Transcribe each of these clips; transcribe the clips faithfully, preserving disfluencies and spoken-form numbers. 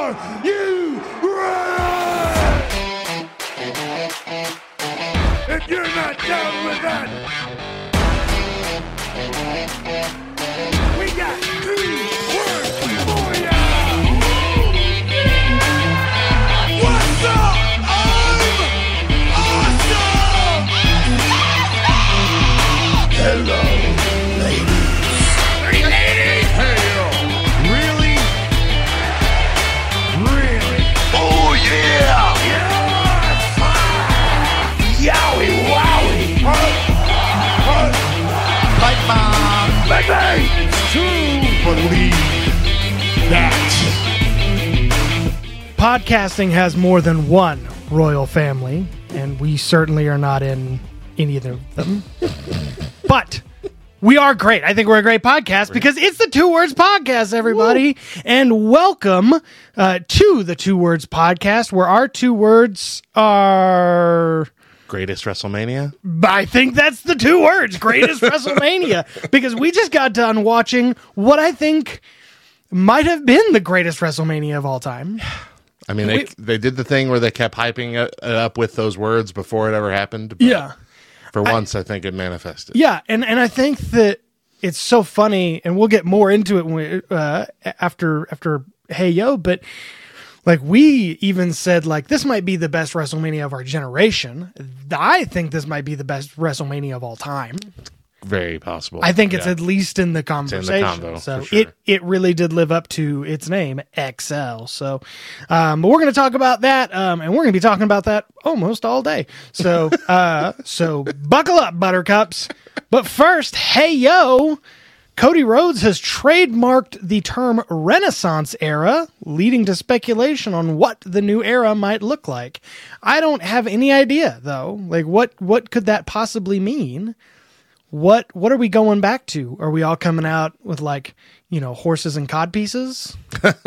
Are you ready? If you're not down with that, we got two words for ya. What's up? I'm awesome. Hello, ladies. Hey, ladies. Hey, yo. Really? Really? Oh, yeah. Yes. Yowie, wowie. Huh? Huh? Like mom. Baby. It's true. Believe that. Podcasting has more than one royal family, and we certainly are not in any of them. But we are great. I think we're a great podcast because it's the Two Words Podcast, everybody. Woo. And welcome uh, to the Two Words Podcast, where our two words are... Greatest WrestleMania? I think that's the two words, greatest WrestleMania, because we just got done watching what I think might have been the greatest WrestleMania of all time. I mean, they We- they did the thing where they kept hyping it up with those words before it ever happened. But Yeah. For once, I, I think it manifested. Yeah, and, and I think that it's so funny, and we'll get more into it when we, uh, after after Hey Yo, but like we even said, like this might be the best WrestleMania of our generation. I think this might be the best WrestleMania of all time. Very possible. I think it's Yeah. at least in the in the conversation. combo, so for sure. it it really did live up to its name, X L. So, um, but we're going to talk about that, um, and we're going to be talking about that almost all day. So, uh, so buckle up, Buttercups. But first, Hey Yo, Cody Rhodes has trademarked the term Renaissance era, leading to speculation on what the new era might look like. I don't have any idea though. Like, what what could that possibly mean? What what are we going back to? Are we all coming out with, like, you know, horses and cod pieces?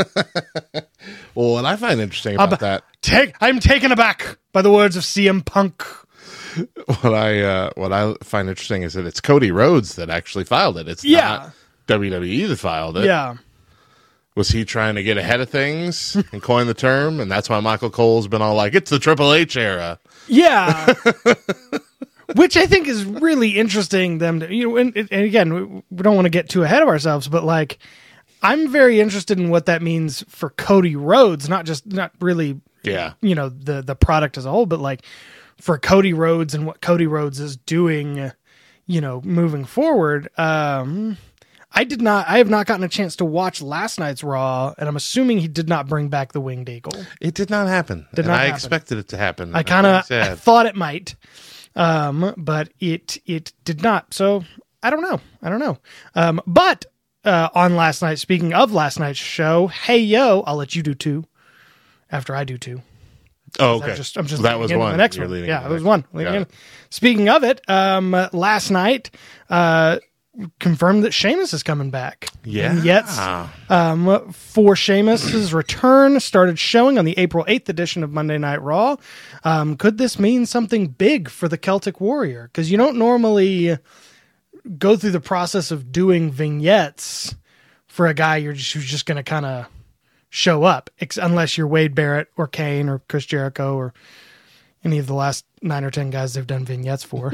Well, what I find interesting about Uh, that, Take I'm taken aback by the words of C M Punk. what I uh, what I find interesting is that it's Cody Rhodes that actually filed it. It's Yeah. not W W E that filed it. Yeah. Was he trying to get ahead of things and coin the term? And that's why Michael Cole's been all like, it's the Triple H era. Yeah. Which I think is really interesting them to, you know, and, and again, we, we don't want to get too ahead of ourselves, but like, I'm very interested in what that means for Cody Rhodes, not just, not really, Yeah. you know, the, the product as a whole, but like for Cody Rhodes and what Cody Rhodes is doing, you know, moving forward. Um, I did not, I have not gotten a chance to watch last night's Raw, and I'm assuming he did not bring back the Winged Eagle. It did not happen. Did and not I happen. expected it to happen. I kind of Very sad. thought it might, um, but it it did not. So I don't know. I don't know. Um, but uh, on last night, speaking of last night's show, Hey Yo, I'll let you do two after I do two. Oh, I'm okay. just, I'm just that was leading into one. The next You're one. leading Yeah, into it the was next one. Got Leading in. it. Speaking of it, um, uh, last night, uh, confirmed that Sheamus is coming back. Yeah. And yet, um, for Sheamus's return, started showing on the April eighth edition of Monday Night Raw. Um, could this mean something big for the Celtic Warrior? Because you don't normally go through the process of doing vignettes for a guy you're just, who's just going to kind of show up, ex- unless you're Wade Barrett or Kane or Chris Jericho or any of the last nine or ten guys they've done vignettes for.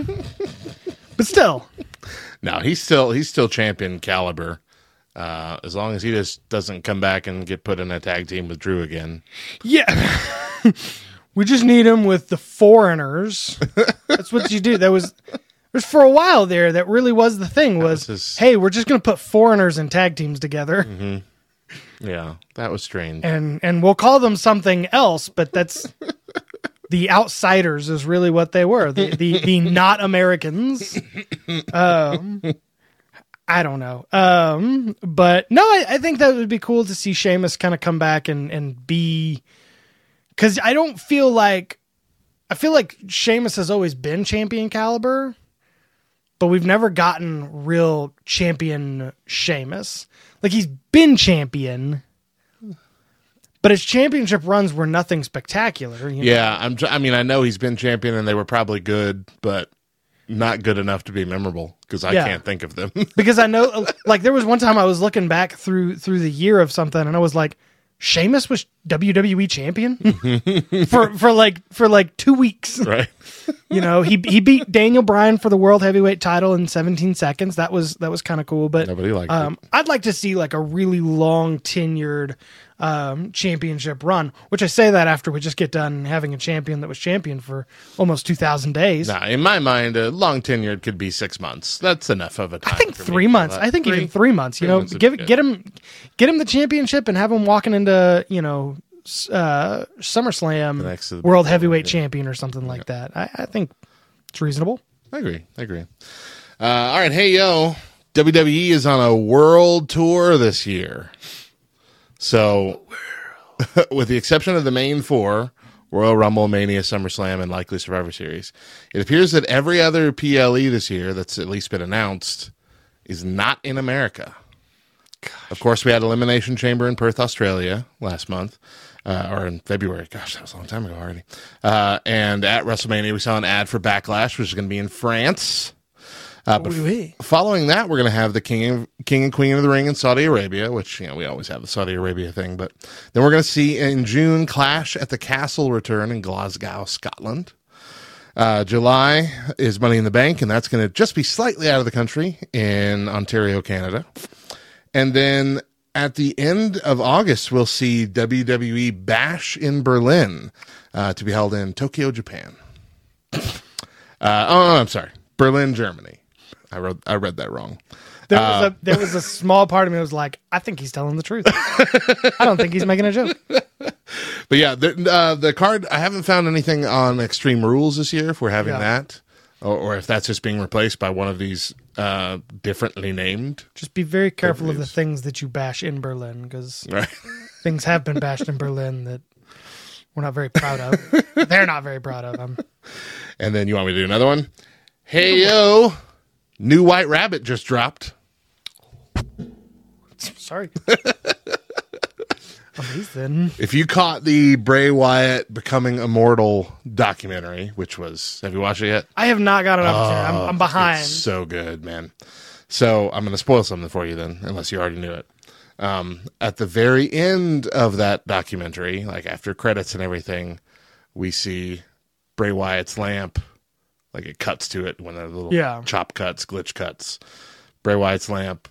But still, No, he's still he's still champion caliber. Uh, as long as he just doesn't come back and get put in a tag team with Drew again. yeah. We just need him with the foreigners. That's what you do. That was there's for a while there. That really was the thing. Was, was his- hey, we're just going to put foreigners in tag teams together, Yeah, that was strange. and and we'll call them something else. But that's the outsiders is really what they were. The the, the not Americans. Um, I don't know. Um, but no, I, I think that would be cool to see Sheamus kind of come back and and be. Because I don't feel like, I feel like Sheamus has always been champion caliber, but we've never gotten real champion Sheamus. Like, he's been champion, but his championship runs were nothing spectacular. You know? Yeah, I'm. tr- I mean, I know he's been champion, and they were probably good, but not good enough to be memorable because I Yeah. can't think of them. Because I know, like, there was one time I was looking back through through the year of something, and I was like, Sheamus was W W E champion for for like for like two weeks. Right. You know, he he beat Daniel Bryan for the world heavyweight title in seventeen seconds. That was that was kind of cool. But Nobody liked um, it. I'd like to see like a really long tenured um, championship run. Which I say that after we just get done having a champion that was champion for almost two thousand days. Nah, in my mind, a long tenured could be six months. That's enough of a time. I think for me three for months. that. I think Three? even three months. You Three know, months would give be good. get him get him the championship and have him walking into you know s- uh, SummerSlam The next to the- world heavyweight yeah. champion or something like that. I, I think it's reasonable. I agree. I agree. Uh, all right. Hey, yo. W W E is on a world tour this year. So, with the exception of the main four, Royal Rumble, Mania, SummerSlam, and likely Survivor Series, it appears that every other P L E this year that's at least been announced is not in America. Of course, we had Elimination Chamber in Perth, Australia last month, uh, or in February. Gosh, that was a long time ago already. Uh, and at WrestleMania, we saw an ad for Backlash, which is going to be in France. Uh, but Oui, oui. f- following that, we're going to have the King and, King and Queen of the Ring in Saudi Arabia, which, you know, we always have the Saudi Arabia thing. But then we're going to see in June Clash at the Castle return in Glasgow, Scotland. Uh, July is Money in the Bank, and that's going to just be slightly out of the country in Ontario, Canada. And then at the end of August, we'll see W W E Bash in Berlin uh, to be held in Tokyo, Japan. Uh, oh, I'm sorry. Berlin, Germany. I wrote. I read that wrong. There was a there was a small part of me that was like, I think he's telling the truth. I don't think he's making a joke. But yeah, the, uh, the card, I haven't found anything on Extreme Rules this year if we're having Yeah. that, or, or if that's just being replaced by one of these uh, differently named. Just be very careful of the Please. things that you bash in Berlin, because Right. things have been bashed in Berlin that we're not very proud of. They're not very proud of them. And then you want me to do another one? Hey, yo, new White Rabbit just dropped. Sorry. Amazing. If you caught the Bray Wyatt Becoming Immortal documentary, which was, have you watched it yet? I have not got an opportunity. I'm, I'm behind. It's so good, man. So I'm going to spoil something for you then, unless you already knew it. Um, at the very end of that documentary, like after credits and everything, we see Bray Wyatt's lamp. Like it cuts to it when the little Yeah. chop cuts, glitch cuts. Bray Wyatt's lamp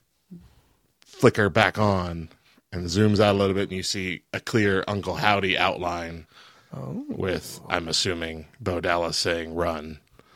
flicker back on and zooms out a little bit, and you see a clear Uncle Howdy outline with, I'm assuming, Bo Dallas saying "run,"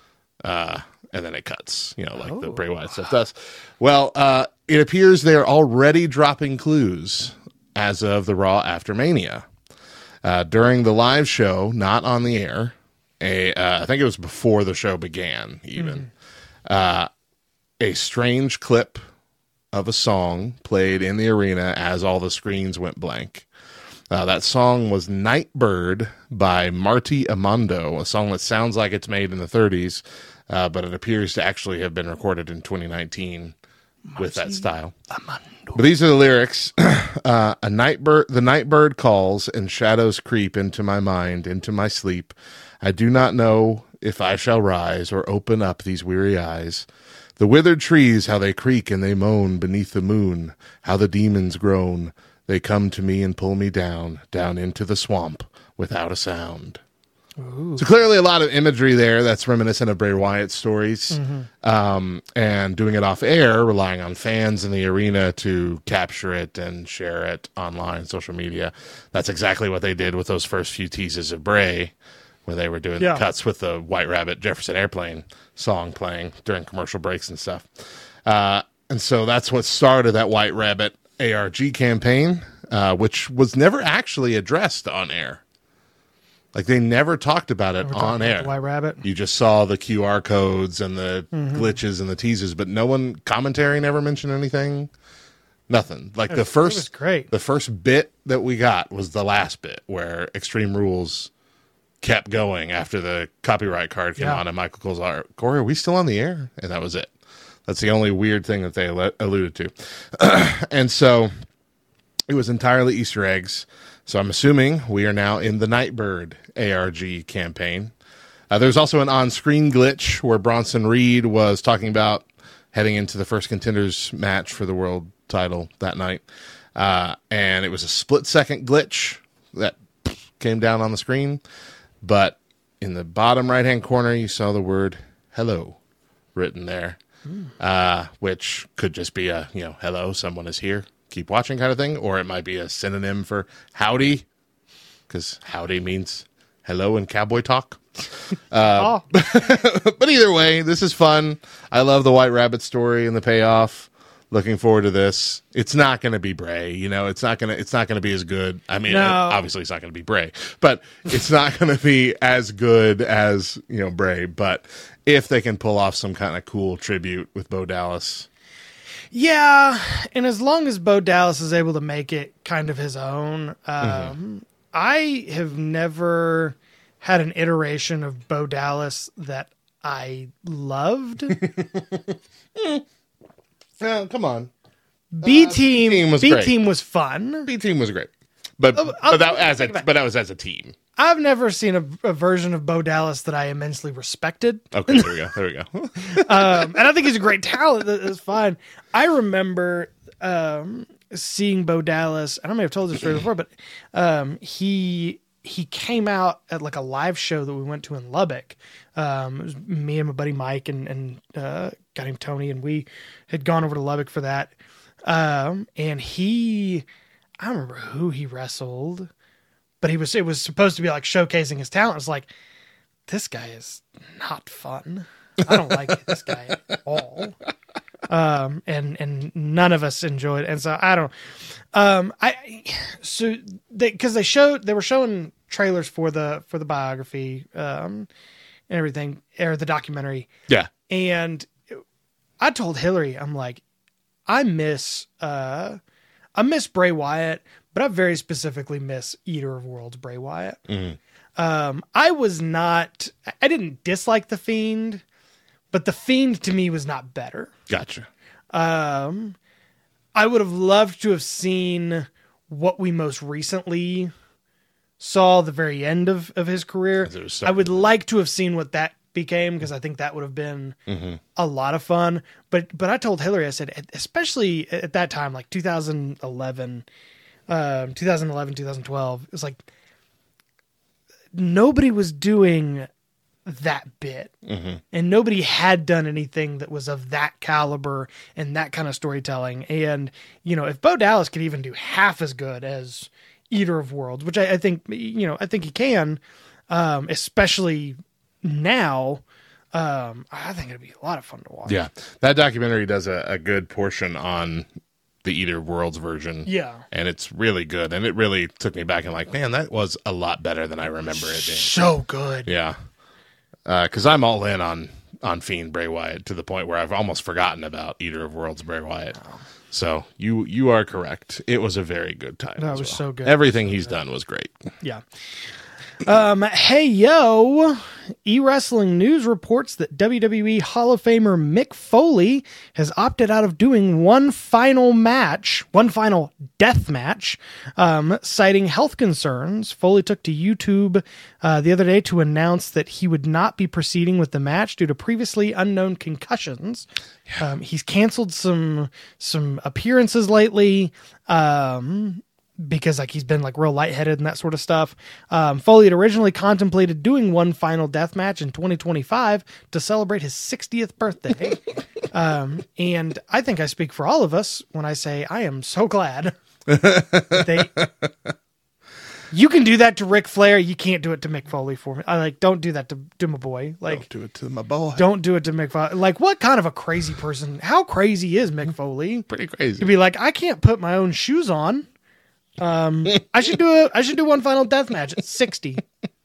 uh, and then it cuts. You know, like the Bray Wyatt stuff does. Well, uh, it appears they're already dropping clues as of the Raw after Mania. Uh, during the live show, not on the air, a uh, I think it was before the show began, even uh, a strange clip of a song played in the arena as all the screens went blank. Uh, that song was Nightbird by Marty Amando, a song that sounds like it's made in the thirties, uh, but it appears to actually have been recorded in twenty nineteen with that style. But these are the lyrics. uh, a nightbird, the nightbird calls and shadows creep into my mind, into my sleep. I do not know if I shall rise or open up these weary eyes. The withered trees, how they creak and they moan beneath the moon, how the demons groan. They come to me and pull me down, down into the swamp without a sound. Ooh. So clearly a lot of imagery there that's reminiscent of Bray Wyatt's stories, mm-hmm. um, and doing it off air, relying on fans in the arena to capture it and share it online, social media. That's exactly what they did with those first few teases of Bray, when they were doing Yeah. the cuts with the White Rabbit Jefferson Airplane song playing during commercial breaks and stuff. Uh, and so that's what started that White Rabbit A R G campaign, uh, which was never actually addressed on air. Like they never talked about it We're on talking about air. the White Rabbit. You just saw the Q R codes and the Mm-hmm. glitches and the teases, but no one commentary never mentioned anything. Nothing. Like the was- it first, was great. the first bit that we got was the last bit where Extreme Rules kept going after the copyright card came Yeah. on, and Michael Cole's like, Corey, are we still on the air? And that was it. That's the only weird thing that they al- alluded to. And so it was entirely Easter eggs. So I'm assuming we are now in the Nightbird A R G campaign. Uh, there's also an on-screen glitch where Bronson Reed was talking about heading into the first contenders match for the world title that night. Uh, and it was a split second glitch that came down on the screen. But in the bottom right hand corner, you saw the word hello written there, mm. uh, which could just be a, you know, hello, someone is here, keep watching kind of thing. Or it might be a synonym for howdy, because howdy means hello in cowboy talk. Uh, oh. But either way, this is fun. I love the White Rabbit story and the payoff. Looking forward to this. It's not going to be Bray, you know. It's not going to. It's not going to be as good. I mean, No. obviously, it's not going to be Bray, but it's not going to be as good as, you know, Bray. But if they can pull off some kind of cool tribute with Bo Dallas, Yeah, and as long as Bo Dallas is able to make it kind of his own, um, mm-hmm. I have never had an iteration of Bo Dallas that I loved. Oh, come on. B Uh, team, B-Team was B great. team was fun. B team was great, but Oh, but that I'll- as a, think about it. but that was as a team. I've never seen a, a version of Bo Dallas that I immensely respected. Okay, there we go. There we go. um, and I think he's a great talent. That is fine. I remember um, seeing Bo Dallas. I don't know if I've told this story before, but um, he he came out at like a live show that we went to in Lubbock. Um, it was me and my buddy Mike and and uh, a guy named Tony, and we had gone over to Lubbock for that. Um, and he, I don't remember who he wrestled, but he was it was supposed to be like showcasing his talent. It's like, this guy is not fun. I don't like this guy at all. Um, and, and none of us enjoyed it. And so I don't, um, I, so they, cause they showed, they were showing trailers for the, for the biography, um, and everything, or the documentary. Yeah. And I told Hillary, I'm like, I miss, uh, I miss Bray Wyatt, but I very specifically miss Eater of Worlds Bray Wyatt. Mm-hmm. Um, I was not, I didn't dislike The Fiend, but The Fiend to me was not better. Gotcha. Um, I would have loved to have seen what we most recently saw the very end of, of his career. As it was I would like to have seen what that became, because I think that would have been Mm-hmm. a lot of fun. But but I told Hillary, I said, especially at that time, like two thousand eleven, um, two thousand eleven, two thousand twelve, it was like nobody was doing that bit, Mm-hmm. and nobody had done anything that was of that caliber and that kind of storytelling. And you know, if Bo Dallas could even do half as good as Eater of Worlds, which I, I think you know, I think he can, um, especially now, um, I think it'd be a lot of fun to watch. Yeah, that documentary does a, a good portion on the Eater of Worlds version. Yeah. And it's really good. And it really took me back and like, man, that was a lot better than I remember it being. So good. Yeah. Because uh, I'm all in on, on Fiend Bray Wyatt to the point where I've almost forgotten about Eater of Worlds Bray Wyatt. Oh. So you you are correct. It was a very good time. That as was well. so good. Everything he's done was great. Yeah. Um, hey, yo, eWrestling News reports that W W E Hall of Famer Mick Foley has opted out of doing one final match, one final death match, um, citing health concerns. Foley took to YouTube uh, the other day to announce that he would not be proceeding with the match due to previously unknown concussions. Yeah. Um, he's canceled some some appearances lately. Um, because like he's been like real lightheaded and that sort of stuff. Um, Foley had originally contemplated doing one final death match in twenty twenty-five to celebrate his sixtieth birthday. um, and I think I speak for all of us when I say I am so glad they, you can do that to Ric Flair. You can't do it to Mick Foley for me. I like, don't do that to, to my boy. Like, Don't do it to my boy. Don't do it to Mick Foley. Like, what kind of a crazy person, how crazy is Mick Foley? Pretty crazy. To be like, I can't put my own shoes on. Um, I should do a, I should do one final death match at sixty.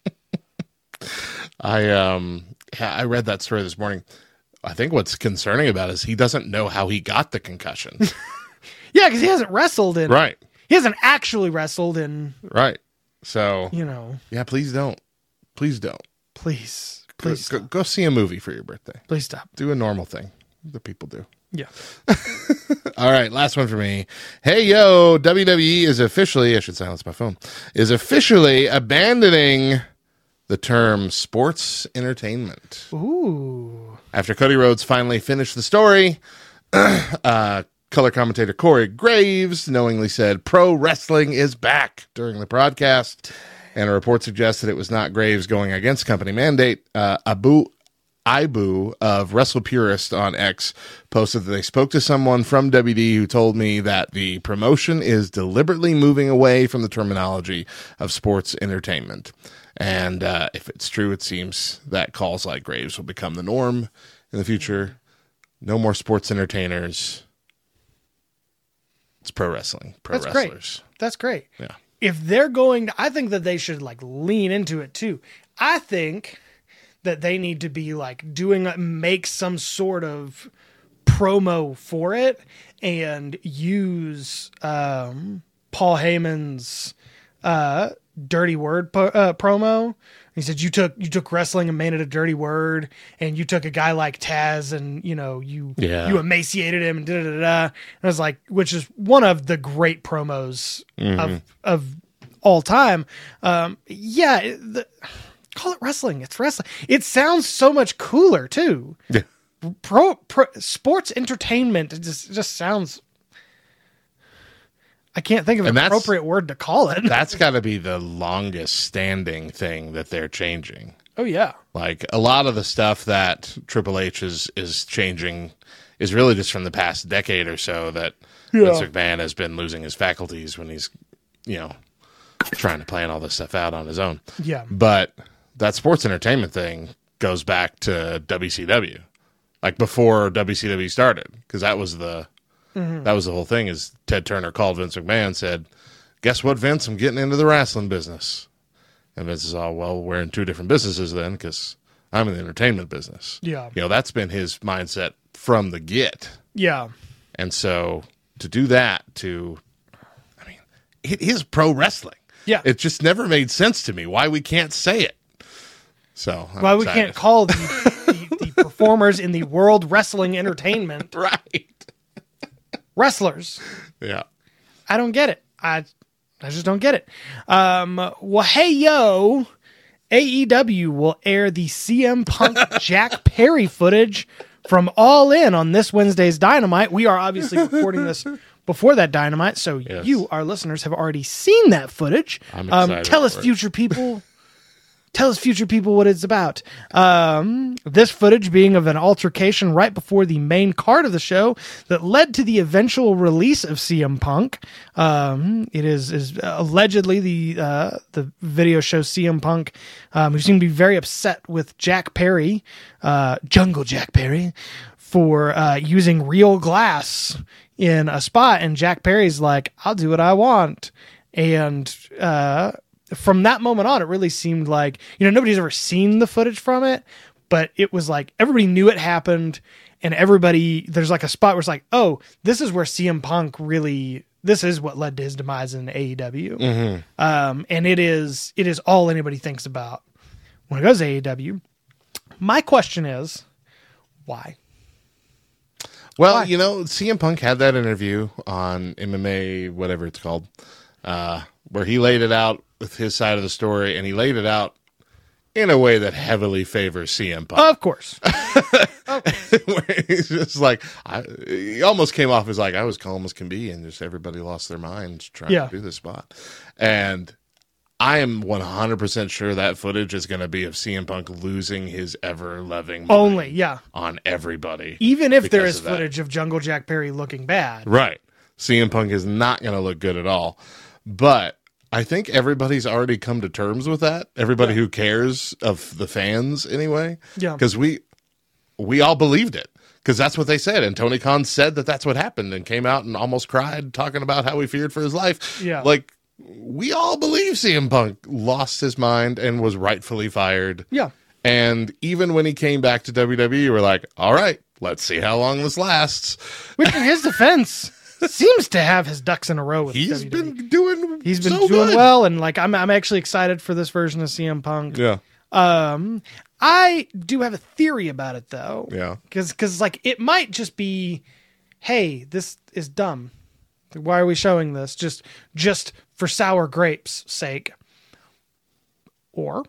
I um yeah, I read that story this morning. I think what's concerning about it is he doesn't know how he got the concussion. Yeah, because he hasn't wrestled in Right. He hasn't actually wrestled in. Right. So You know. yeah, please don't. Please don't. Please, please, Go, go, go see a movie for your birthday. please stop. Do a normal thing that people do. Yeah. All right, last one for me. Hey, yo, W W E is officially, I should silence my phone, is officially abandoning the term sports entertainment. Ooh. After Cody Rhodes finally finished the story, uh, color commentator Corey Graves knowingly said pro wrestling is back during the broadcast, and a report suggests that it was not Graves going against company mandate. Uh, Abu Ibu of Wrestle Purist on X posted that they spoke to someone from W D who told me that the promotion is deliberately moving away from the terminology of sports entertainment. And uh, if it's true, it seems that calls like Graves will become the norm in the future. No more sports entertainers. It's pro wrestling, pro That's wrestlers. Great. That's great. Yeah. If they're going to, I think that they should like lean into it too. I think that they need to be like doing, make some sort of promo for it and use um, Paul Heyman's uh, dirty word po- uh, promo. He said, you took, you took wrestling and made it a dirty word, and you took a guy like Taz and, you know, you, Yeah. you emaciated him and da, da, da, da. And I was like, which is one of the great promos Mm-hmm. of, of all time. Um, yeah. it- The, call it wrestling. It's wrestling. It sounds so much cooler too. Yeah. Pro, pro sports entertainment. It just, it just sounds, I can't think of an And that's- appropriate word to call it. That's got to be the longest standing thing that they're changing. Oh yeah. Like a lot of the stuff that Triple H is, is changing is really just from the past decade or so that Yeah. Vince McMahon has been losing his faculties when he's, you know, trying to plan all this stuff out on his own. Yeah. But that sports entertainment thing goes back to W C W, like before W C W started, because that was the Mm-hmm. that was the whole thing. Is Ted Turner called Vince McMahon and said, "Guess what, Vince? I'm getting into the wrestling business." And Vince is all, "Well, we're in two different businesses then, because I'm in the entertainment business." Yeah. You know, that's been his mindset from the get. Yeah. And so to do that, to, I mean, it is pro wrestling. Yeah. It just never made sense to me why we can't say it. So I'm Why we excited. can't call the, the, the performers in the World Wrestling Entertainment Right. wrestlers. Yeah. I don't get it. I I just don't get it. Um, well, hey, yo, A E W will air the C M Punk Jack Perry footage from All In on this Wednesday's Dynamite. We are obviously recording this before that Dynamite, so Yes. you, our listeners, have already seen that footage. I'm Um, excited tell us, for it. future people. Tell us, future people, what it's about. Um, this footage being of an altercation right before the main card of the show that led to the eventual release of C M Punk. Um, it is is allegedly the uh, the video shows C M Punk, um, who seemed to be very upset with Jack Perry, uh, Jungle Jack Perry, for uh, using real glass in a spot, and Jack Perry's like, "I'll do what I want," and uh, from that moment on, it really seemed like, you know, nobody's ever seen the footage from it, but it was like everybody knew it happened, and everybody, there's like a spot where it's like, oh, this is where C M Punk really, this is what led to his demise in A E W. Mm-hmm. Um, and it is, it is all anybody thinks about when it goes to A E W. My question is, why? Well, Why? you know, C M Punk had that interview on M M A, whatever it's called, uh, where he laid it out with his side of the story, and he laid it out in a way that heavily favors C M Punk. Of course. Where he's just like, I, he almost came off as like, I was calm as can be, and just everybody lost their minds trying Yeah. to do this spot. And I am one hundred percent sure that footage is going to be of C M Punk losing his ever-loving mind Only, yeah. on everybody. Even if there because is of that. footage of Jungle Jack Perry looking bad. Right. C M Punk is not going to look good at all. But I think everybody's already come to terms with that. Everybody who cares, of the fans anyway. Yeah. Because we, we all believed it. Because that's what they said. And Tony Khan said that that's what happened and came out and almost cried talking about how he feared for his life. Yeah. Like, we all believe C M Punk lost his mind and was rightfully fired. Yeah. And even when he came back to W W E, we're like, all right, let's see how long this lasts. Which, in his defense, seems to have his ducks in a row with He's W W E. been doing He's been so doing good. well, and like I'm, I'm actually excited for this version of C M Punk. Yeah. Um, I do have a theory about it though. Yeah. because because like it might just be, hey, this is dumb. Why are we showing this? Just just for sour grapes' sake, or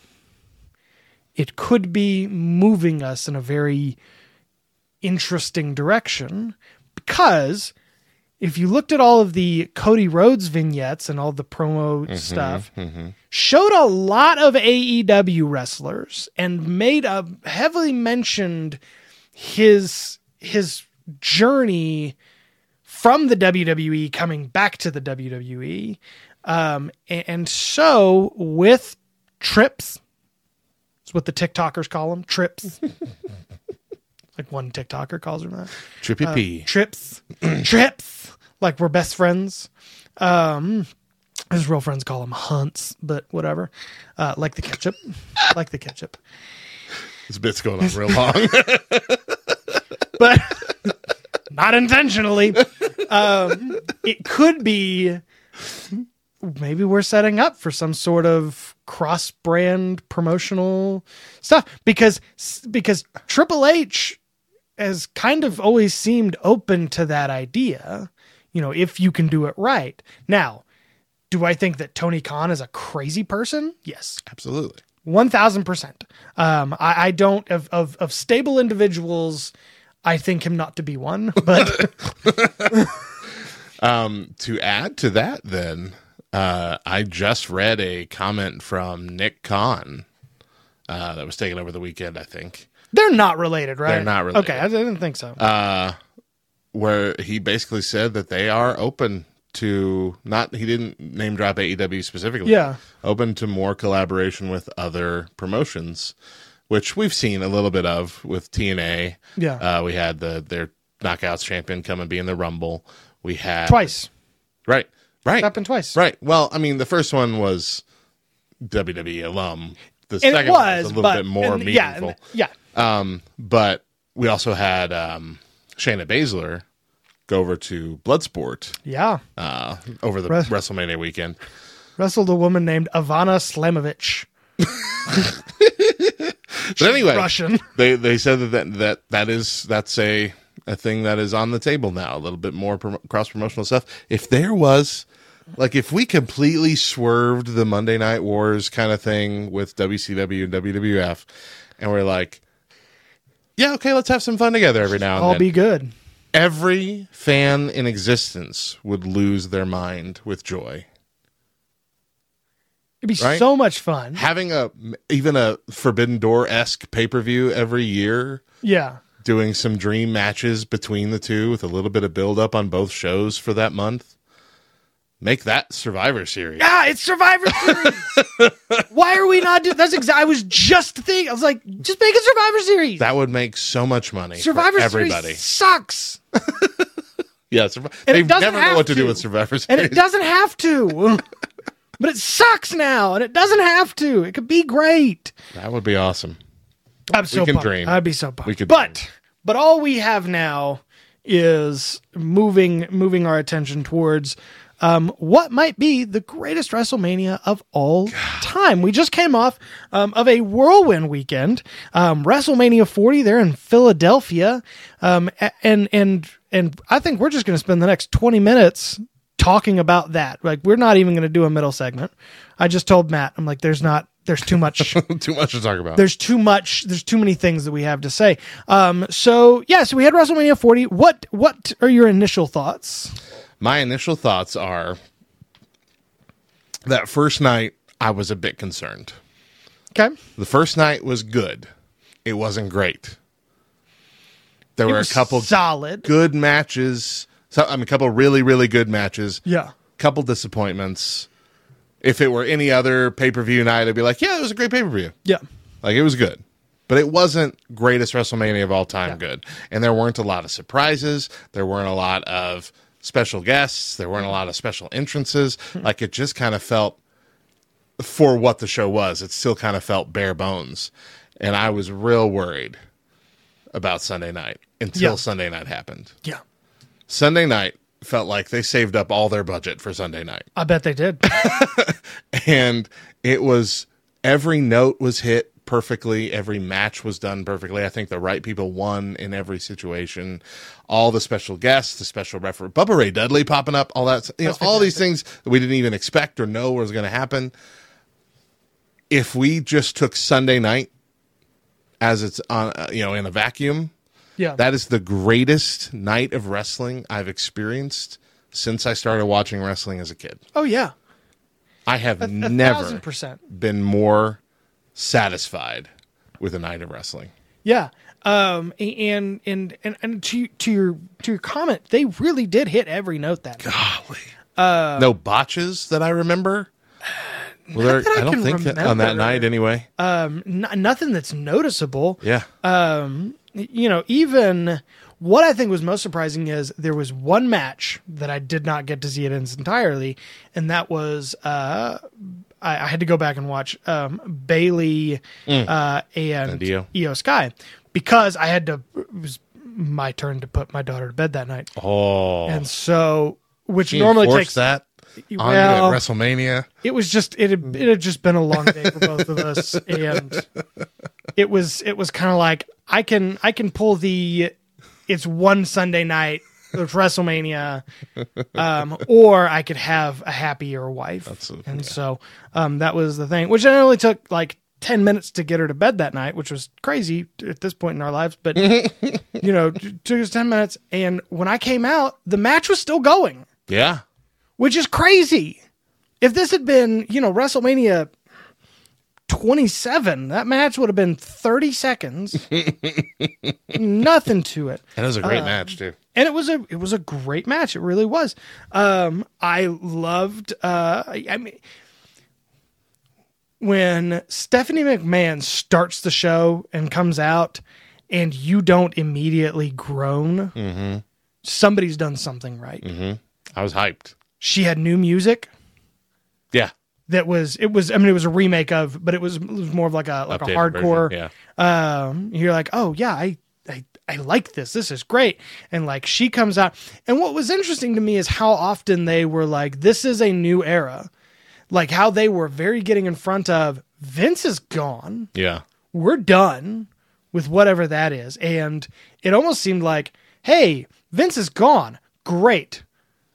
it could be moving us in a very interesting direction, because if you looked at all of the Cody Rhodes vignettes and all the promo Mm-hmm, stuff, mm-hmm. showed a lot of A E W wrestlers and made a heavily mentioned his his journey from the W W E coming back to the W W E. Um, and, and so with trips, it's what the TikTokers call them, trips. Like one TikToker calls them that. Trippy Uh, P. trips. trips. Like we're best friends. Um, his real friends call them hunts, but whatever. Uh, like the ketchup. like the ketchup. This bit's going on real long. But not intentionally. Um, it could be maybe we're setting up for some sort of cross-brand promotional stuff because because Triple H has kind of always seemed open to that idea, you know, if you can do it right. Now, do I think that Tony Khan is a crazy person? Yes. Absolutely. one thousand percent. Um, I, I don't, of, of, of stable individuals, I think him not to be one, but Um, to add to that, then, uh, I just read a comment from Nick Khan uh, that was taken over the weekend, I think, they're not related, right? They're not related. Okay, I didn't think so. uh, where he basically said that they are open to not, he didn't name drop A E W specifically. Yeah. Open to more collaboration with other promotions, which we've seen a little bit of with T N A. Yeah. Uh, we had the their Knockouts champion come and be in the Rumble. We had Twice. Right. Right. Happened twice. Right. Well, I mean, the first one was W W E alum. The And second it one was, was a little but, bit more and, yeah, meaningful. and- yeah. Um, but we also had um, Shayna Baszler go over to Bloodsport Yeah. uh, over the Res- WrestleMania weekend. Wrestled a woman named Ivana Slamovich. But anyway, Russian. they they said that that, that, that is that's a a thing that is on the table now. A little bit more prom- cross promotional stuff. If there was, like, if we completely swerved the Monday Night Wars kind of thing with W C W and W W F, and we're like, yeah, okay, let's have some fun together every now and All then. be good. Every fan in existence would lose their mind with joy. It'd be Right? so much fun. Having a even a Forbidden Door esque pay per view every year, Yeah. doing some dream matches between the two with a little bit of build up on both shows for that month. Make that Survivor Series. Yeah, it's Survivor Series. Why are we not doing? That's exactly. I was just thinking. I was like, just make a Survivor Series. That would make so much money Survivor for everybody. Series sucks, Yeah, Survi- And they it doesn't never know have what to, do to. with Survivor Series. and it doesn't have to. But it sucks now, and it doesn't have to. It could be great. That would be awesome. I'm so can pumped. dream. I'd be so pumped. We could but dream. but all we have now is moving moving our attention towards um, what might be the greatest WrestleMania of all time. We just came off um, of a whirlwind weekend, um, WrestleMania forty there in Philadelphia, um, a- and and and I think we're just going to spend the next twenty minutes talking about that. Like, we're not even going to do a middle segment. I just told Matt, I'm like, there's not, there's too much. Too much to talk about. There's too much. There's too many things that we have to say. Um, so yeah, so we had WrestleMania forty. What what are your initial thoughts? My initial thoughts are that first night I was a bit concerned. Okay, The first night was good. It wasn't great. There it were a was couple solid. good matches. So, I mean, a couple really, really good matches. Yeah, Couple disappointments. If it were any other pay per view night, I'd be like, yeah, it was a great pay per view. yeah, Like, it was good. But it wasn't greatest WrestleMania of all time Yeah. good. And there weren't a lot of surprises. There weren't a lot of special guests. There weren't a lot of special entrances. Like, it just kind of felt, for what the show was, it still kind of felt bare bones. And I was real worried about Sunday night until Yeah. Sunday night happened. yeah. Sunday night felt like they saved up all their budget for Sunday night. I bet they did. And it was, every note was hit perfectly. Every match was done perfectly. I think the right people won in every situation. All the special guests, the special referee, Bubba Ray Dudley popping up, all that, you know, all these things that we didn't even expect or know was going to happen. If we just took Sunday night as it's on, uh, you know, in a vacuum, Yeah. That is the greatest night of wrestling I've experienced since I started watching wrestling as a kid. Oh yeah. I have A, a never thousand percent. been more satisfied with a night of wrestling. Yeah. Um, and, and, and, and to, to your, to your comment, they really did hit every note that night. Golly. Uh, no botches that I remember. Well, there, that I I don't can think that on that remember. night anyway. Um, n- nothing that's noticeable. Yeah. Um, you know, even what I think was most surprising is there was one match that I did not get to see it in its entirely, and that was uh, I, I had to go back and watch um, Bailey uh, and, And Io. Io Sky because I had to. It was my turn to put my daughter to bed that night, Oh. and so which She normally enforced takes that on well, at WrestleMania. it was just it had, it had just been a long day for both of us, and it was it was kind of like I can I can pull the it's one Sunday night of WrestleMania, um, or I could have a happier wife, Absolutely, and yeah. so um, that was the thing. Which it only took like ten minutes to get her to bed that night, which was crazy at this point in our lives, but you know, it took us ten minutes, and when I came out, the match was still going. Yeah. Which is crazy. If this had been, you know, WrestleMania twenty-seven, that match would have been thirty seconds. Nothing to it. And it was a great match too. And it was a it was a great match. It really was. Um, I loved uh, I, I mean when Stephanie McMahon starts the show and comes out and you don't immediately groan, Mm-hmm. somebody's done something right. Mm-hmm. I was hyped. She had new music. Yeah. That was it was I mean it was a remake of, but it was it was more of like a like Updated a hardcore. version, yeah. Um, you're like, oh yeah, I, I I like this. This is great. And like she comes out, and what was interesting to me is how often they were like, this is a new era, like how they were very getting in front of Vince is gone. Yeah. We're done with whatever that is, and it almost seemed like, hey, Vince is gone. Great.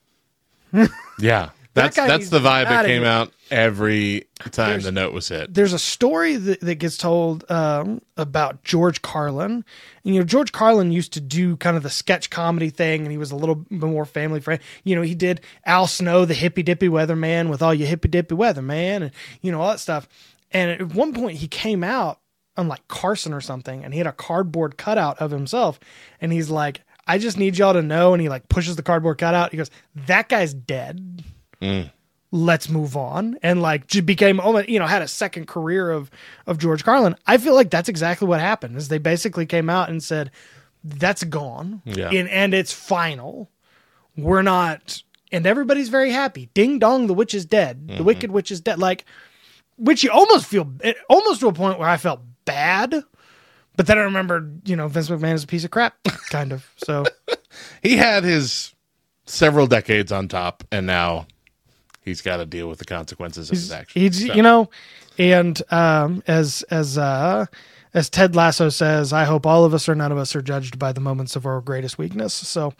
Yeah. That's guy that's needs the to vibe get that outta came here. out every time There's- the note was hit. There's a story that, that gets told um, about George Carlin. And, you know, George Carlin used to do kind of the sketch comedy thing, and he was a little bit more family friendly. You know, he did Al Snow, the hippy dippy weatherman, with all your hippy dippy weatherman, and you know all that stuff. And at one point, he came out on like Carson or something, and he had a cardboard cutout of himself, and he's like, "I just need y'all to know," and he like pushes the cardboard cutout. He goes, "That guy's dead." Mm. Let's move on. And like j- became almost, you know, had a second career of, of George Carlin. I feel like that's exactly what happened is they basically came out and said, that's gone. Yeah. And, and it's final. We're not, and everybody's very happy. Ding dong. The witch is dead. The Mm-hmm. wicked witch is dead. Like, which you almost feel it, almost to a point where I felt bad, but then I remembered, you know, Vince McMahon is a piece of crap kind of. So He had his several decades on top, and now he's got to deal with the consequences of his actions. He's, So, you know, and um, as as uh, as Ted Lasso says, I hope all of us or none of us are judged by the moments of our greatest weakness. So,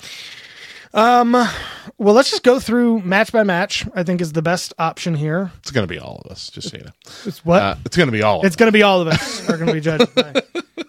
um, well, let's just go through match by match. I think is the best option here. it's going to be all of us, just so you know. It's what Uh, it's going to be all of it's going to be. All of us are going to be judged by.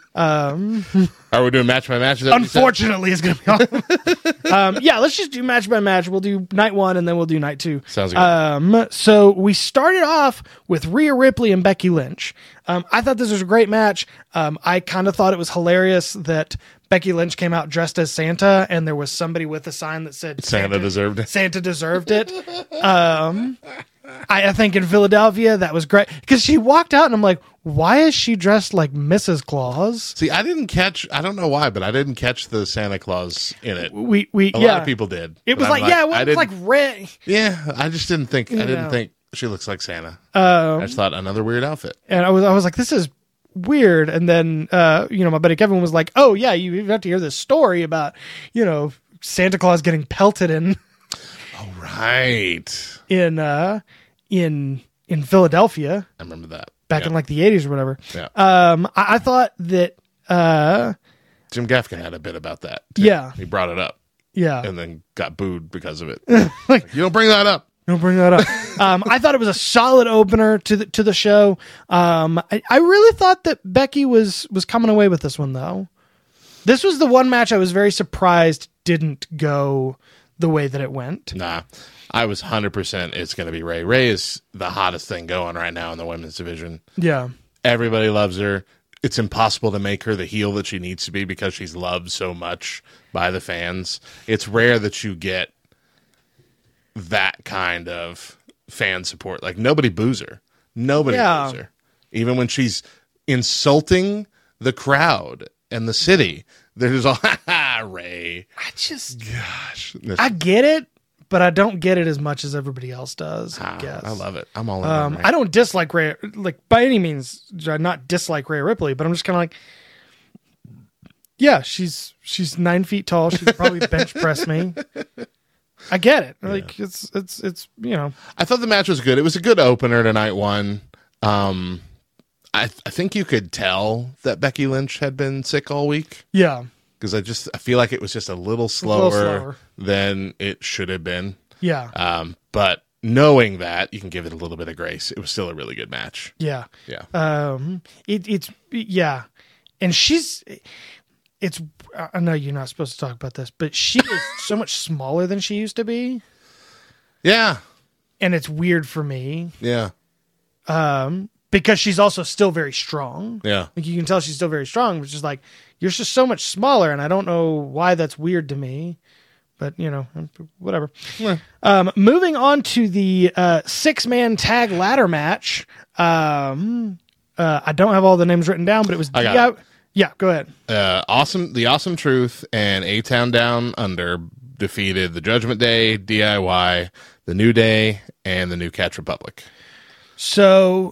Um, us. Are we doing match by match? Is that what you said? unfortunately, it's going to be all. Of us. um, yeah, let's just do match by match. We'll do night one and then we'll do night two. Sounds good. Um, so we started off with Rhea Ripley and Becky Lynch. Um, I thought this was a great match. Um, I kind of thought it was hilarious that Becky Lynch came out dressed as Santa and there was somebody with a sign that said Santa deserved it. Santa deserved it. Um, I, I think in Philadelphia that was great because she walked out and I'm like, why is she dressed like Missus Claus? See, I didn't catch, I don't know why, but I didn't catch the Santa Claus in it. We we A yeah. lot of people did. It was but I'm like, yeah, it I was didn't- like red. Yeah, I just didn't think, I didn't know. think she looks like Santa. Um, I just thought another weird outfit. and I was I was like, this is weird. And then uh, you know, my buddy Kevin was like, oh yeah, you have to hear this story about, you know, Santa Claus getting pelted in Oh, right. in uh in in Philadelphia I remember that. back Yeah. in like the eighties or whatever. Yeah. Um, I, I thought that uh Jim Gaffigan had a bit about that. too. Yeah. He brought it up yeah. and then got booed because of it. Like, you don't bring that up. Don't bring that up. um, I thought it was a solid opener to the to the show. Um, I, I really thought that Becky was was coming away with this one though. This was the one match I was very surprised didn't go the way that it went. Nah, I was one hundred percent it's going to be Ray. Ray is the hottest thing going right now in the women's division. Yeah. Everybody loves her. It's impossible to make her the heel that she needs to be because she's loved so much by the fans. It's rare that you get that kind of fan support. Like, nobody boos her. Nobody Yeah. boos her. Even when she's insulting the crowd and the city, there's all, ha ha, Ray. I just, Gosh. I get it, but I don't get it as much as everybody else does, I Ah, guess. I love it. I'm all in. Um, on Ray. I don't dislike Ray, like by any means, not dislike Rhea Ripley, but I'm just kind of like, yeah, she's she's nine feet tall. She could probably bench press me. I get it. Like it's it's it's you know. I thought the match was good. It was a good opener to night one. Um, I th- I think you could tell that Becky Lynch had been sick all week Yeah, because I just I feel like it was just a little slower, slower. than it should have been. yeah, Um, but knowing that, you can give it a little bit of grace. It was still a really good match. yeah. Yeah. Um, it it's yeah, and she's. It's. I know you're not supposed to talk about this, but she is so much smaller than she used to be, Yeah. and it's weird for me. Yeah. Um, because she's also still very strong. Yeah. Like you can tell she's still very strong, which is like you're just so much smaller, and I don't know why that's weird to me. But you know, whatever. Yeah. Um, moving on to the uh, six-man tag ladder match. Um, uh, I don't have all the names written down, but it was I got D I- it. Yeah, go ahead. Uh, awesome. The Awesome Truth and A Town Down Under defeated the Judgment Day, D I Y, the New Day, and the New Catch Republic. So,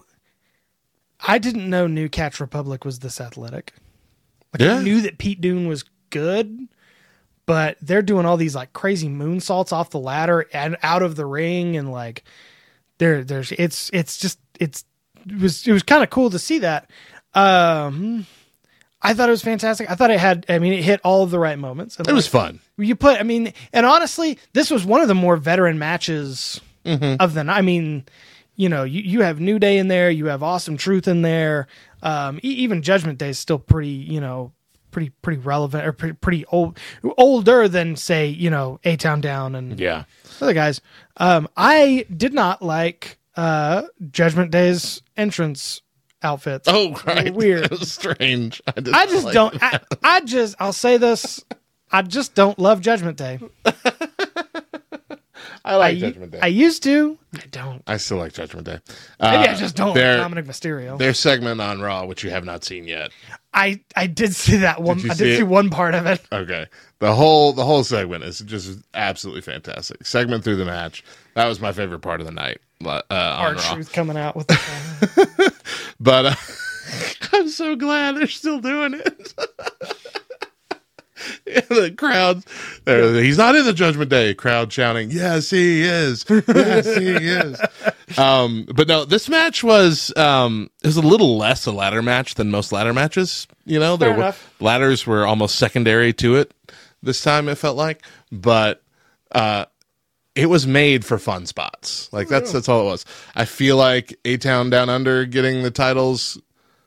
I didn't know New Catch Republic was this athletic. Like Yeah. I knew that Pete Dunne was good, but they're doing all these like crazy moonsaults off the ladder and out of the ring, and like there, there's it's it's just it's it was it was kind of cool to see that. Um, I thought it was fantastic. I thought it had. I mean, it hit all of the right moments. And It was like, fun. you put. I mean, and honestly, this was one of the more veteran matches of the night. I mean, you know, you, you have New Day in there, you have Awesome Truth in there. Um, e- even Judgment Day is still pretty, you know, pretty pretty relevant or pretty, pretty old, older than say, you know, A Town Down and Yeah. other guys. Um, I did not like uh, Judgment Day's entrance outfits. Oh, right. Weird. It was strange. I, did I not just like don't. that. I, I just. I'll say this. I just don't love Judgment Day. I like I, Judgment Day. I used to. I don't. I still like Judgment Day. Maybe Uh, I just don't like Their, Dominic Mysterio. their segment on Raw, which you have not seen yet. I I did see that one. Did you I see did see it? one part of it. Okay. The whole the whole segment is just absolutely fantastic. Segment through the match. That was my favorite part of the night. Uh, on Our Raw. Truth coming out with the But uh, I'm so glad they're still doing it. Yeah, the crowd, uh, he's not in the Judgment Day. Crowd shouting, "Yes, he is! Yes, he is!" Um, but no, this match was um, it was a little less a ladder match than most ladder matches. You know, there Fair were enough. ladders were almost secondary to it. This time, it felt like, but uh, it was made for fun spots. Like that's that's all it was. I feel like A Town Down Under getting the titles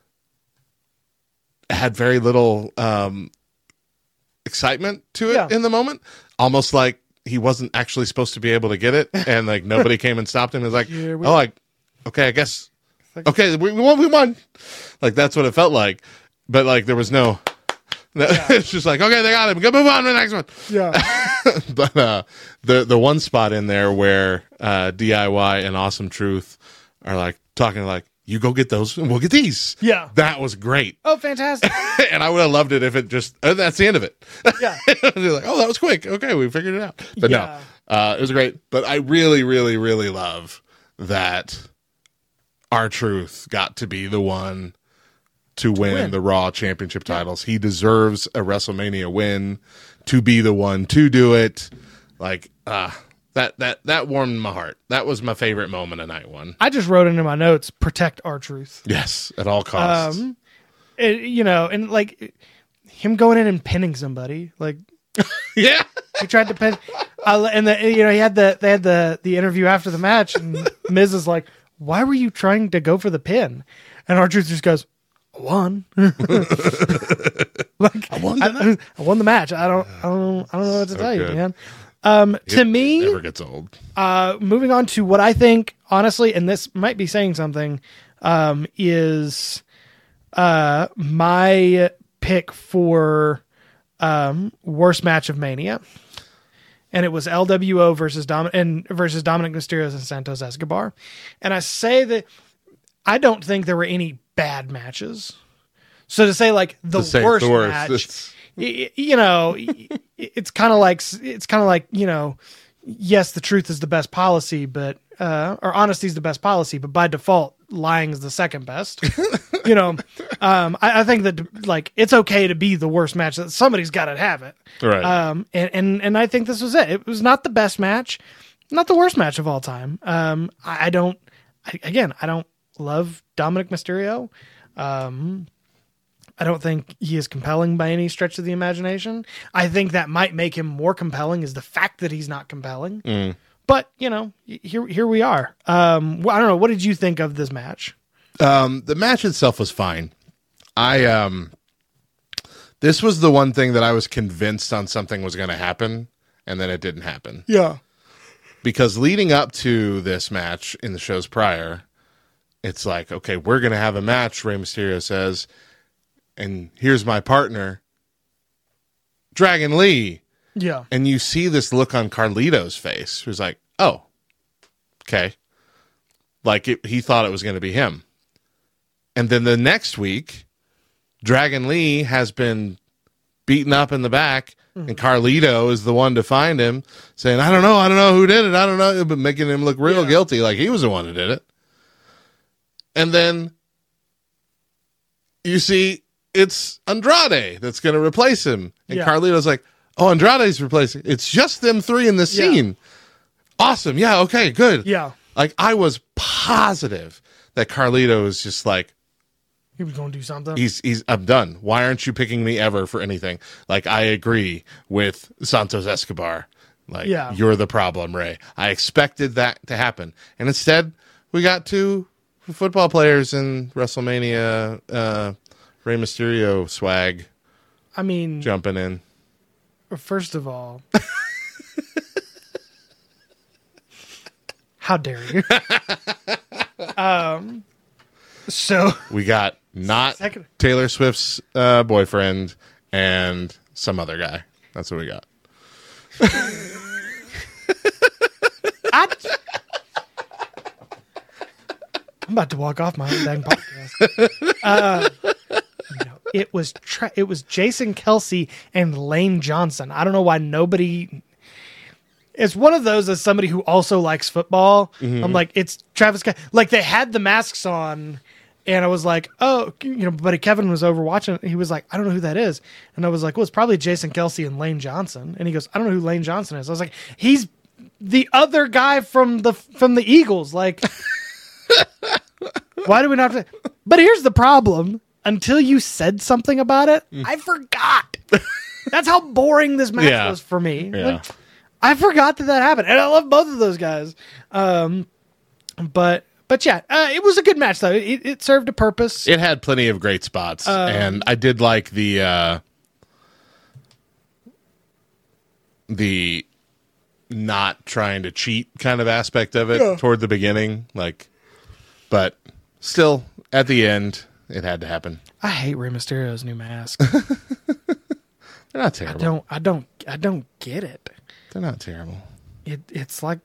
had very little um, excitement to it Yeah. in the moment. Almost like he wasn't actually supposed to be able to get it, and like nobody came and stopped him. It was like, Here we oh, like okay, I guess okay, we, we won, we won. Like that's what it felt like. But like there was no. It's just like okay, they got him. Go move on to the next one. yeah. But uh, the the one spot in there where uh, D I Y and Awesome Truth are like talking like, you go get those and we'll get these. Yeah. That was great. Oh, fantastic. And I would have loved it if it just, uh, that's the end of it. Yeah. They're like, oh, that was quick. Okay, we figured it out. But Yeah. no, uh, it was great. But I really, really, really love that our Truth got to be the one to win, win. the Raw Championship titles. He deserves a WrestleMania win to be the one to do it. Like, uh, that that that warmed my heart. That was my favorite moment of night one. I just wrote into my notes, protect our truth. Yes, at all costs. Um, it, you know, and like him going in and pinning somebody, like yeah. he tried to pin, uh, and the you know he had the they had the the interview after the match, and Miz is like, "Why were you trying to go for the pin?" And our truth just goes, "One." Like I won the I, match. I won the match. I don't, I don't, I don't know what to So tell good. you, man. Um, to It me, never gets old. uh, moving on to what I think, honestly, and this might be saying something, um, is uh, my pick for um, worst match of Mania, and it was L W O versus Dom and versus Dominic Mysterio and Santos Escobar, and I say that I don't think there were any bad matches. So to say like the To say it's worst, the worst, match, it's- y- y- you know, y- it's kind of like it's kind of like you know, yes, the truth is the best policy, but uh, or honesty is the best policy, but by default, lying is the second best. you know, um, I, I think that like it's okay to be the worst match. That somebody's got to have it, Right. Um, and, and and I think this was it. It was not the best match, not the worst match of all time. Um, I, I don't. I, again, I don't love Dominic Mysterio. Um, I don't think he is compelling by any stretch of the imagination. I think that might make him more compelling is the fact that he's not compelling. Mm. But you know, here here we are. Um, I don't know. What did you think of this match? Um, the match itself was fine. I um, this was the one thing that I was convinced on something was going to happen, and then it didn't happen. Yeah, Because leading up to this match in the shows prior, it's like, okay, we're going to have a match, Rey Mysterio says, and here's my partner, Dragon Lee. yeah, And you see this look on Carlito's face, who's like, oh, okay. Like it, he thought it was going to be him. And then the next week, Dragon Lee has been beaten up in the back, and Carlito is the one to find him, saying, I don't know, I don't know who did it, I don't know, but making him look real Yeah. guilty, like he was the one who did it. And then you see it's Andrade that's going to replace him. And Yeah. Carlito's like, oh, Andrade's replacing. It's just them three in this Yeah. scene. Awesome. Yeah, okay, good. yeah. Like, I was positive that Carlito is just like, He was going to do something. he's, he's, I'm done. Why aren't you picking me ever for anything? Like, I agree with Santos Escobar. Like, Yeah. you're the problem, Ray. I expected that to happen. And instead, we got two football players in WrestleMania, uh, Rey Mysterio swag I mean, jumping in. first of all, how dare you? um, so We got not Second- Taylor Swift's uh, boyfriend and some other guy. That's what we got. I, I'm about to walk off my own dang podcast. Uh, no, it was tra- it was Jason Kelsey and Lane Johnson. I don't know why nobody. It's one of those as somebody who also likes football. I'm like, it's Travis. Ke- like they had the masks on, and I was like, oh, you know, buddy Kevin was over watching. He was like, I don't know who that is, and I was like, well, it's probably Jason Kelsey and Lane Johnson. And he goes, I don't know who Lane Johnson is. I was like, he's the other guy from the from the Eagles. Like, why do we not? Have to- but here's the problem: until you said something about it, I forgot. That's how boring this match Yeah. was for me. Yeah. Like, I forgot that that happened, and I love both of those guys. Um, but but yeah, uh, it was a good match though. It, it served a purpose. It had plenty of great spots, Um, and I did like the uh, the not trying to cheat kind of aspect of it Yeah. toward the beginning. Like, but still, at the end, it had to happen. I hate Rey Mysterio's new mask. They're not I terrible. don't I don't I don't get it. They're not terrible. It it's like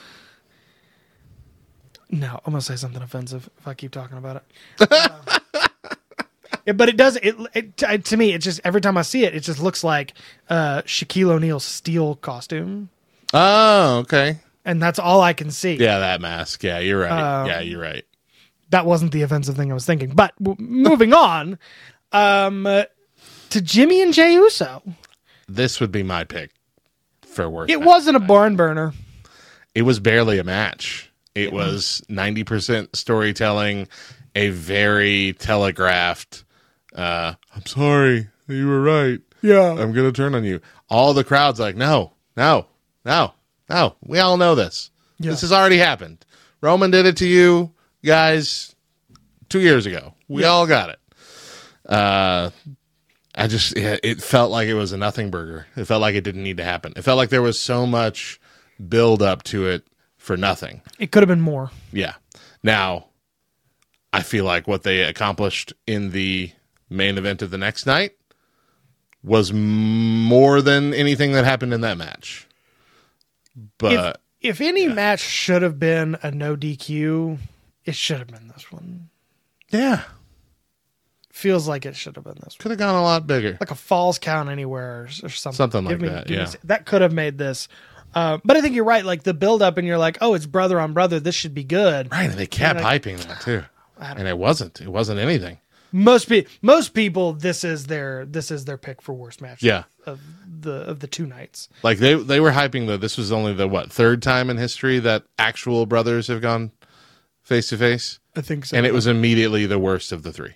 no, I'm gonna say something offensive if I keep talking about it. Uh, yeah, but it does it, it to, to me. It just every time I see it, it just looks like uh, Shaquille O'Neal's steel costume, Oh, okay. and that's all I can see. Yeah, that mask. Yeah, you're right. Um, yeah, you're right. That wasn't the offensive thing I was thinking. But w- moving on um, uh, to Jimmy and Jey Uso. This would be my pick for worst. It match. wasn't a barn burner. It was barely a match. It was ninety percent storytelling, a very telegraphed, uh, I'm sorry, you were right. Yeah. I'm going to turn on you. All the crowd's like, no, no, no, no. We all know this. Yeah. This has already happened. Roman did it to you guys two years ago. We Yeah. all got it. Uh, I just, yeah, it felt like it was a nothing burger. It felt like it didn't need to happen. It felt like there was so much build up to it for nothing. It could have been more. Yeah. Now, I feel like what they accomplished in the main event of the next night was more than anything that happened in that match. But if, if any yeah. match should have been a no D Q, it should have been this one. Yeah. Feels like it should have been this one. Could have gone a lot bigger. Like a falls count anywhere or, or something. Something like me, that, yeah. Me, that could have made this. Uh, but I think you're right. Like the build up and you're like, oh, it's brother on brother. This should be good. Right. And they kept and like, hyping that too. And it wasn't. It wasn't anything. Most pe- most people, this is their this is their pick for worst match. Yeah. Of the of the two nights. Like they they were hyping that this was only the what third time in history that actual brothers have gone face to face. I think so. And it was immediately the worst of the three.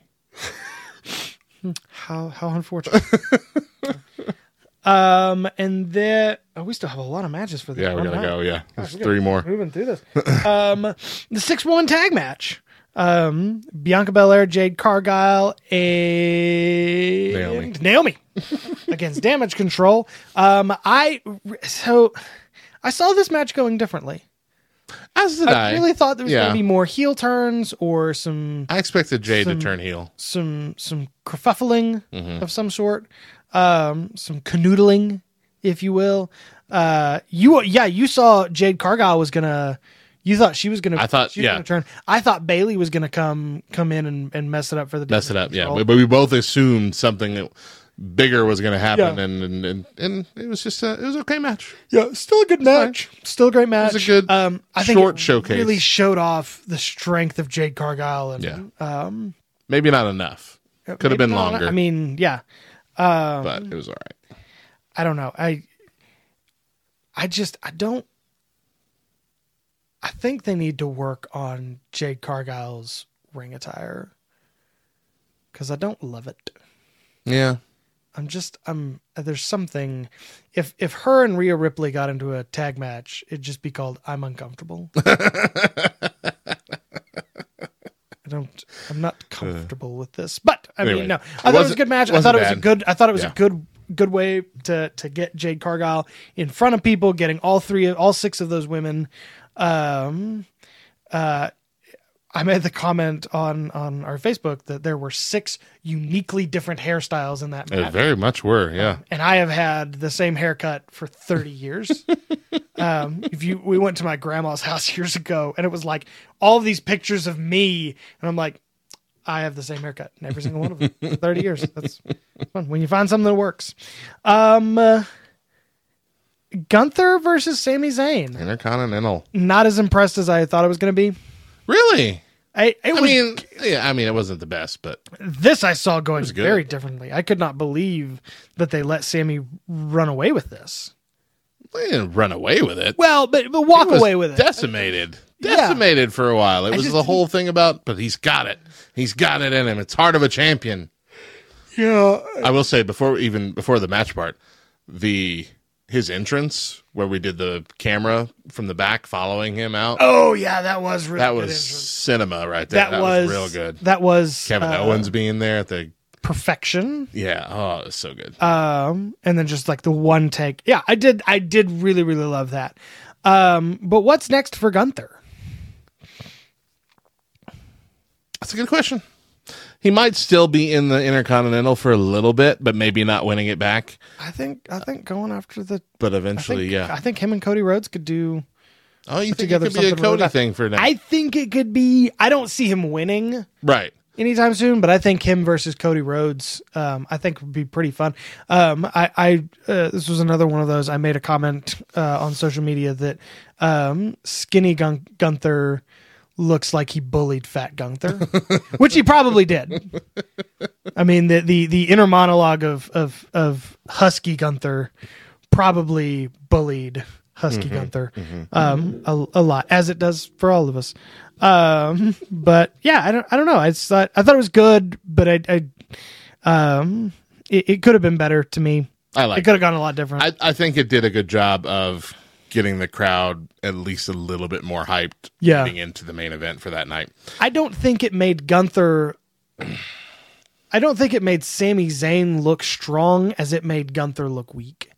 How how unfortunate. um, and then oh, we still have a lot of matches for this. Yeah, we gotta go. Yeah, there's Gosh, three more. Moving through this. um, the six woman tag match. Um, Bianca Belair, Jade Cargill, and Naomi, Naomi against Damage Control. Um, I so I saw this match going differently. As did I. I really thought there was yeah. going to be more heel turns or some. I expected Jade some, to turn heel. Some some kerfuffling mm-hmm. of some sort, um, some canoodling, if you will. Uh, you yeah, you saw Jade Cargill was gonna. You thought she was gonna. I thought she was yeah. Gonna turn. I thought Bailey was gonna come come in and, and mess it up for the mess it up. Control. Yeah, but we both assumed something that bigger was going to happen, yeah. and, and and and it was just a, it was an okay match. Yeah, still a good match. Fine. Still a great match. It was a good um, I short think it showcase. Really showed off the strength of Jade Cargill. And, yeah, um, maybe not enough. Could have been not, longer. I mean, yeah, um, but it was all right. I don't know. I I just I don't. I think they need to work on Jade Cargill's ring attire because I don't love it. Yeah. I'm just I'm there's something if if her and Rhea Ripley got into a tag match, it'd just be called I'm Uncomfortable. I don't I'm not comfortable with this. But I anyway, mean no. I thought it was a good match. I thought it was bad. a good I thought it was yeah. a good good way to to get Jade Cargill in front of people, getting all three all six of those women. Um uh I made the comment on, on our Facebook that there were six uniquely different hairstyles in that match. It very much were, yeah. Um, and I have had the same haircut for thirty years. um, if you, we went to my grandma's house years ago, and it was like all of these pictures of me, and I'm like, I have the same haircut in every single one of them for thirty years. That's fun when you find something that works. Um, uh, Gunther versus Sami Zayn. Intercontinental. Not as impressed as I thought it was going to be. Really? I, it was, I mean, yeah, I mean, it wasn't the best, but this I saw going very differently. I could not believe that they let Sammy run away with this. They didn't run away with it. Well, but but walk away with it. Decimated, Yeah. decimated for a while. It I was just- the whole thing about, but he's got it. He's got it in him. It's heart of a champion. Yeah, I will say before even before the match part, the his entrance where we did the camera from the back following him out. Oh yeah, that was really that good was entrance. cinema right there. That, That, was, was real good. That was Kevin uh, Owens being there at the perfection. yeah. Oh, it was so good. Um, and then just like the one take. Yeah, I did. I did really really love that. Um, but what's next for Gunther? That's a good question. He might still be in the Intercontinental for a little bit, but maybe not winning it back. I think. I think going after the. But I eventually, think, yeah. I think him and Cody Rhodes could do. Oh, you think it together could be a something Cody really thing for now? I think it could be. I don't see him winning right. anytime soon, but I think him versus Cody Rhodes, um, I think would be pretty fun. Um, I, I uh, this was another one of those. I made a comment uh, on social media that um, skinny Gun- Gunther looks like he bullied fat Gunther, which he probably did. I mean, the the the inner monologue of of of husky Gunther probably bullied husky Mm-hmm, Gunther um, a, a lot, as it does for all of us. Um, but yeah, I don't, I don't know. I just thought, I thought it was good, but I, I um, it, it could have been better to me. I like it. Could have gone a lot different. I, I think it did a good job of getting the crowd at least a little bit more hyped Yeah. leading into the main event for that night. I don't think it made Gunther I don't think it made Sami Zayn look strong as it made Gunther look weak.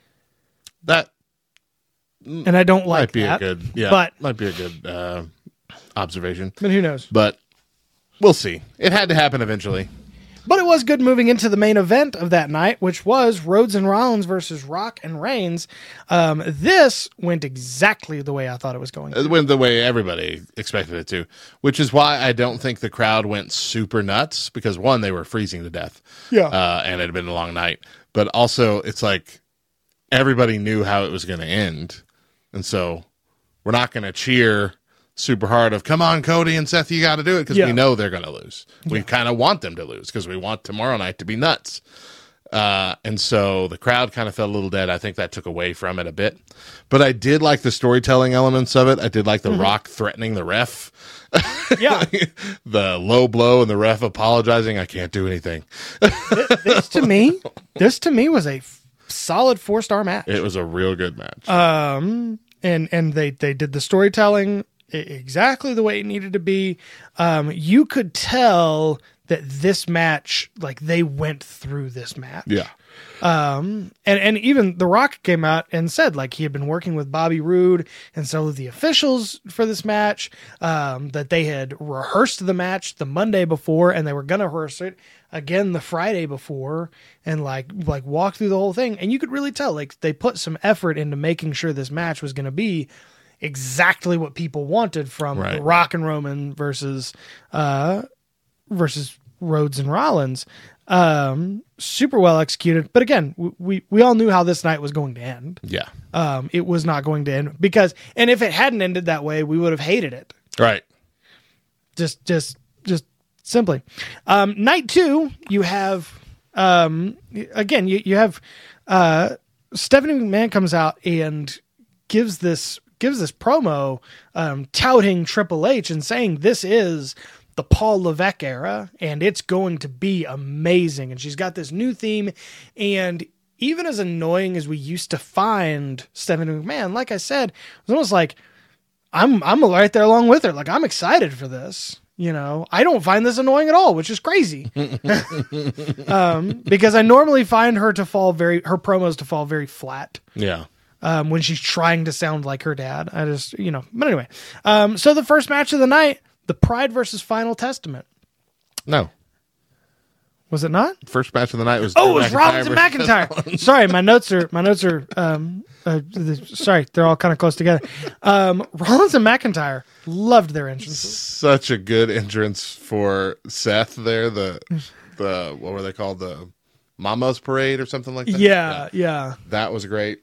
That and I don't like might be that. a good, yeah, but might be a good uh, observation. But who knows? But we'll see. It had to happen eventually. But it was good moving into the main event of that night, which was Rhodes and Rollins versus Rock and Reigns. Um, this went exactly the way I thought it was going. It went the way everybody expected it to, which is why I don't think the crowd went super nuts because, one, they were freezing to death. Yeah. Uh, and it had been a long night. But also, it's like everybody knew how it was going to end. And so we're not going to cheer super hard of, come on, Cody and Seth, you got to do it, because Yeah. we know they're going to lose. We Yeah. kind of want them to lose because we want tomorrow night to be nuts. Uh, and so the crowd kind of felt a little dead. I think that took away from it a bit. But I did like the storytelling elements of it. I did like the Rock threatening the ref. Yeah. The low blow and the ref apologizing. I can't do anything. This to me, this to me was a f- solid four star match. It was a real good match. Um, and and they they did the storytelling i- exactly the way it needed to be. Um, you could tell that this match, like they went through this match. yeah. Um, and, and even The Rock came out and said, like, he had been working with Bobby Roode and so the officials for this match, um, that they had rehearsed the match the Monday before and they were going to rehearse it again the Friday before and like, like walk through the whole thing. And you could really tell, like, they put some effort into making sure this match was going to be exactly what people wanted from Right. The Rock and Roman versus, uh, versus Rhodes and Rollins. Um, super well executed. But again, we, we, we all knew how this night was going to end. Yeah. Um, it was not going to end because, and if it hadn't ended that way, we would have hated it. Right. Just, just, just simply. Um, night two, you have, um, again, you, you have, uh, Stephanie McMahon comes out and gives this, gives this promo, um, touting Triple H and saying this is the Paul Levesque era, and it's going to be amazing. And she's got this new theme, and even as annoying as we used to find Stephanie McMahon, like I said, it was almost like I'm I'm right there along with her. Like, I'm excited for this. You know, I don't find this annoying at all, which is crazy. um, because I normally find her to fall very her promos to fall very flat. Yeah. Um, when she's trying to sound like her dad. I just, you know, but anyway. Um, so the first match of the night, the Pride versus Final Testament. No. Was it not? First match of the night was Oh, Drew it was Rollins and versus- McIntyre. Sorry, my notes are my notes are um uh, the, sorry, they're all kind of close together. Um, Rollins and McIntyre loved their entrances. Such a good entrance for Seth there. The the what were they called? The Mama's Parade or something like that. Yeah, yeah. That was great.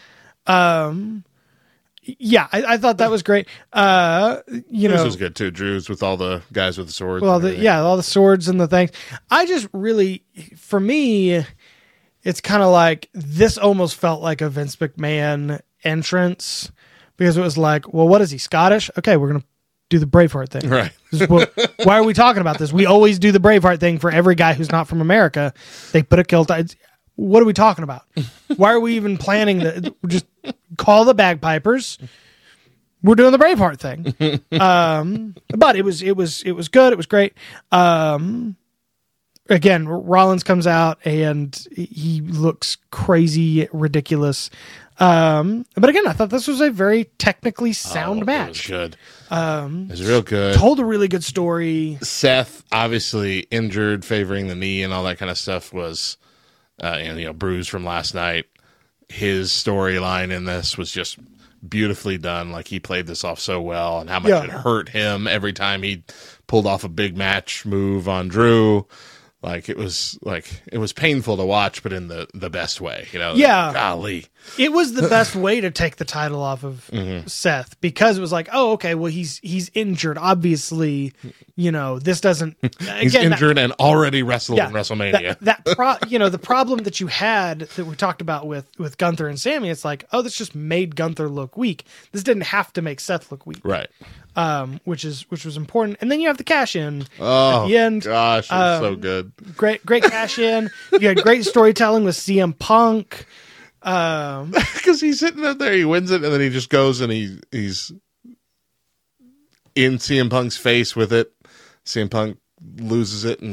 Um, yeah, I, I thought that was great. Uh, you This know, was good too. Drew's with all the guys with the swords. well, and the, everything. yeah, all the swords and the things. I just really, for me, it's kind of like this almost felt like a Vince McMahon entrance because it was like, well, what is he, Scottish? Okay, we're gonna do the Braveheart thing. Right. This is what- why are we talking about this? We always do the Braveheart thing for every guy who's not from America. They put a kilt on. What are we talking about? Why are we even planning that? Just call the bagpipers. We're doing the Braveheart thing. Um, but it was, it was, it was good. It was great. Um, again, Rollins comes out and he looks crazy, ridiculous. Um, but again, I thought this was a very technically sound Oh, match. It was good. Um, It was real good. told a really good story. Seth, obviously injured, favoring the knee and all that kind of stuff, was, uh, and you know, bruised from last night. His storyline in this was just beautifully done. Like, he played this off so well, and how much Yeah. it hurt him every time he pulled off a big match move on Drew. Like, it was like it was painful to watch, but in the the best way. You know, Yeah. golly. It was the best way to take the title off of Mm-hmm. Seth because it was like, oh, okay, well, he's he's injured. Obviously, you know, this doesn't. He's again, that- injured and already wrestled yeah, in WrestleMania. That, that pro, you know, the problem that you had that we talked about with with Gunther and Sammy, it's like, oh, this just made Gunther look weak. This didn't have to make Seth look weak, Right. um, which is which was important. And then you have the cash in Oh, at the end. gosh, it was so Um, good. Great, great cash in. You had great storytelling with C M Punk. Um, Because he's sitting up there, he wins it, and then he just goes and he he's in C M Punk's face with it. C M Punk loses it and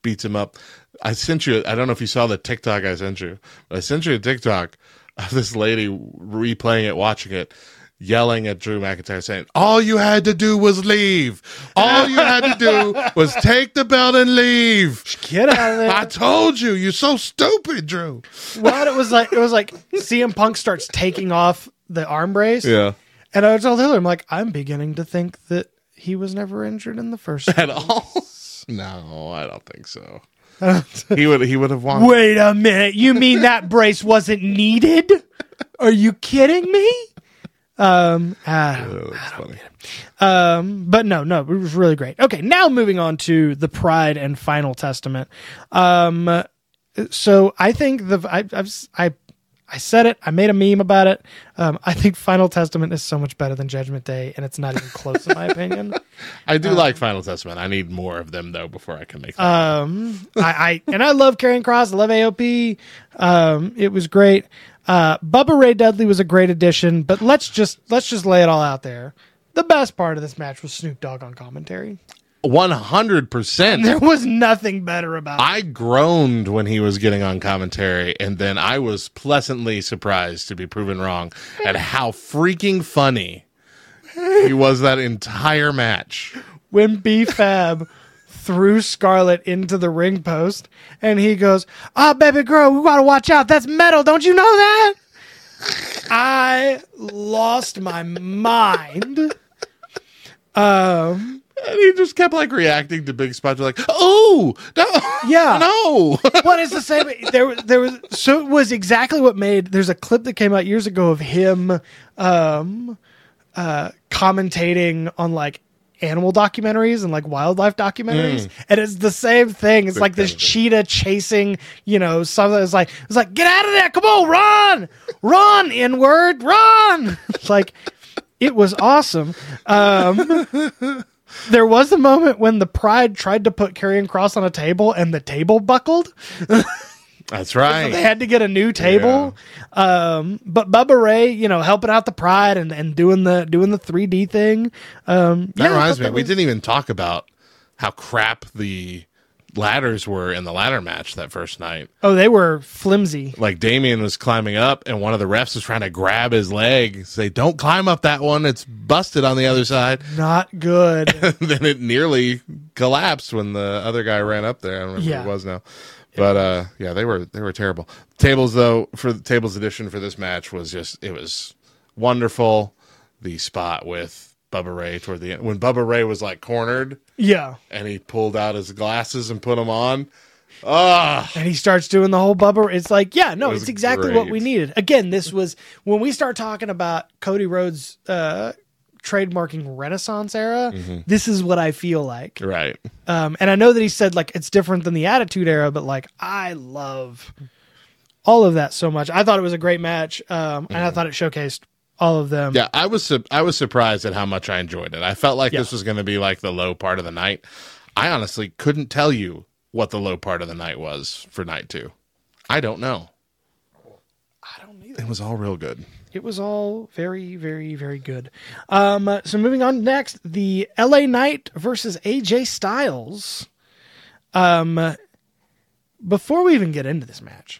beats him up. I sent you, I don't know if you saw the TikTok I sent you, but I sent you a TikTok of this lady replaying it, watching it, yelling at Drew McIntyre, saying, all you had to do was leave. All you had to do was take the belt and leave. Get out of there. I told you, you're so stupid, Drew. Well, it was like, it was like C M Punk starts taking off the arm brace. Yeah. And I told Hiller, I'm like, I'm beginning to think that he was never injured in the first At place. all? No, I don't think so. he would he would have won. Wait a minute. You mean that brace wasn't needed? Are you kidding me? Um, I don't, Oh, that's funny. um, but no, no, it was really great. Okay, now moving on to the Pride and Final Testament. Um, so I think the I I've, I I said it. I made a meme about it. Um, I think Final Testament is so much better than Judgment Day, and it's not even close in my opinion. I do like Final Testament. I need more of them though before I can make that. Um, I, I and I love Karrion Kross. I love A O P. Um, it was great. Uh, Bubba Ray Dudley was a great addition, but let's just let's just lay it all out there. The best part of this match was Snoop Dogg on commentary. One hundred percent. There was nothing better about it. I groaned when he was getting on commentary, and then I was pleasantly surprised to be proven wrong at how freaking funny he was that entire match. When B-Fab threw Scarlett into the ring post, and he goes, "Ah, oh, baby girl, we gotta watch out. That's metal. Don't you know that?" I lost my mind. Um... And he just kept like reacting to big spots, like, "Oh, no, Yeah. no." Well, it's the same. There was, there was, so it was exactly what made. There's a clip that came out years ago of him, um, uh, commentating on like animal documentaries and like wildlife documentaries, and it's the same thing. It's Big like this kind of thing. cheetah chasing, you know, something. It's like it's like get out of there! Come on, run, run, inward, run! It's like it was awesome. Um, There was a moment when the Pride tried to put Karrion Kross on a table and the table buckled. That's right. They had to get a new table. Um, but Bubba Ray, you know, helping out the Pride and, and doing the doing the three D thing. Um, That yeah, I reminds thought me, that we was- didn't even talk about how crap the ladders were in the ladder match that first night. Oh, they were flimsy. Like Damien was climbing up, and one of the refs was trying to grab his leg, say, "Don't climb up that one; it's busted on the other side." Not good. Then it nearly collapsed when the other guy ran up there. I don't remember Yeah. who it was now, but uh, yeah, they were they were terrible. Tables though, for the tables edition for this match was just it was wonderful. The spot with Bubba Ray toward the end, when Bubba Ray was like cornered Yeah. and he pulled out his glasses and put them on. Ah, And he starts doing the whole Bubba. It's like, yeah, no, It was it's exactly what great. we needed. Again, this was when we start talking about Cody Rhodes uh, trademarking Renaissance era. Mm-hmm. This is what I feel like. right. Um, and I know that he said like it's different than the Attitude Era, but like I love all of that so much. I thought it was a great match, um, and I thought it showcased all of them. Yeah, I was su- I was surprised at how much I enjoyed it. I felt like Yeah. this was going to be like the low part of the night. I honestly couldn't tell you what the low part of the night was for night two. I don't know. I don't either. It was all real good. It was all very, very, very good. Um, so moving on next, the L A Knight versus A J Styles. Um, before we even get into this match,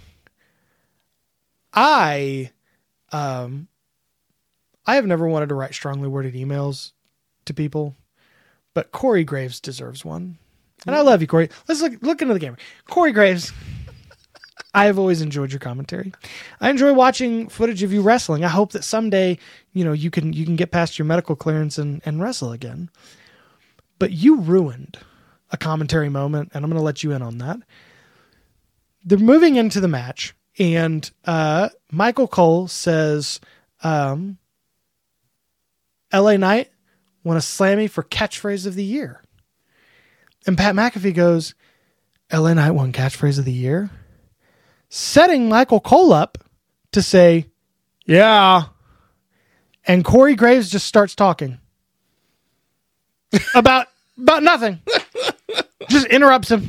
I, um, I have never wanted to write strongly worded emails to people, but Corey Graves deserves one. And I love you, Corey. Let's look look into the camera. Corey Graves. I have always enjoyed your commentary. I enjoy watching footage of you wrestling. I hope that someday, you know, you can you can get past your medical clearance and, and wrestle again. But you ruined a commentary moment, and I'm going to let you in on that. They're moving into the match, and uh, Michael Cole says, um, L A Knight won a Slammy for catchphrase of the year. And Pat McAfee goes, L A Knight won catchphrase of the year? Setting Michael Cole up to say, yeah. And Corey Graves just starts talking about, about nothing. Just interrupts him.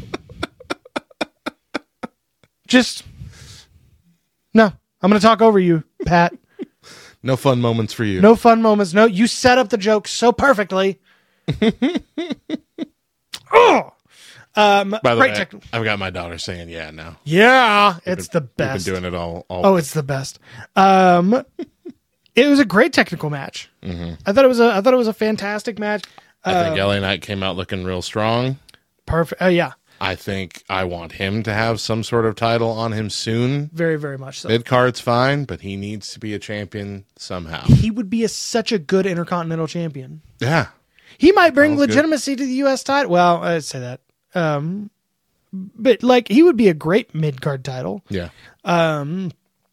Just, no, I'm going to talk over you, Pat. No fun moments for you. No fun moments. No, you set up the joke so perfectly. Oh. Um, By the great way, technical. I've got my daughter saying yeah now. Yeah, it's the We've best. been doing it all. all Oh, it's the best. Um, it was a great technical match. Mm-hmm. I thought it was a. I thought it was a fantastic match. I think Um, L A Knight came out looking real strong. Perfect. Oh yeah, I think I want him to have some sort of title on him soon. very very much so. Mid card's fine, but he needs to be a champion somehow. He would be a, such a good intercontinental champion. Yeah. He might bring Sounds good. legitimacy to the U S title. Well, I'd say that. Um, but like he would be a great mid card title. Yeah. Um,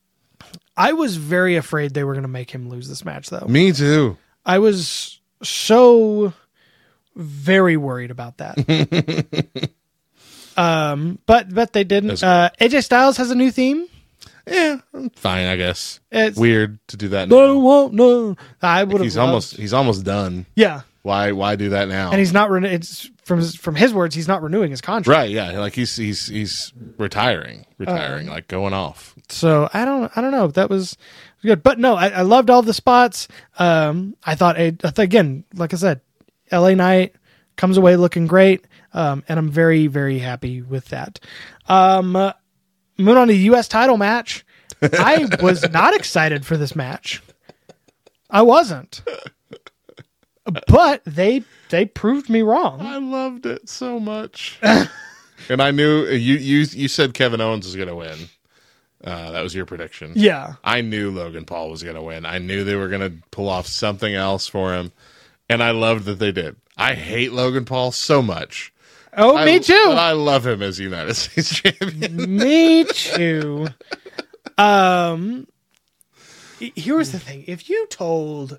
I was very afraid they were going to make him lose this match, though. Me too. I was so very worried about that. um, but but they didn't. That's- Uh, A J Styles has a new theme. Yeah. Fine, I guess. It's Weird to do that no, now. won't no. I would have. He's almost he's almost done. yeah, Why why do that now? and he's not. Re- it's from his, from his words. He's not renewing his contract. right, yeah. Like he's he's he's retiring. Retiring, Uh, like going off. So I don't I don't know. That was good, but no, I, I loved all the spots. Um, I thought I, I thought, again, like I said, L A Knight comes away looking great, um, and I'm very very happy with that. Um, uh, moving on to the U S title match, I was not excited for this match. I wasn't, but they they proved me wrong. I loved it so much. And I knew you you you said Kevin Owens was gonna win. Uh, that was your prediction. Yeah, I knew Logan Paul was going to win. I knew they were going to pull off something else for him, and I loved that they did. I hate Logan Paul so much. oh I, me too. But I love him as United States champion. Me too. Um, h- here's the thing: if you told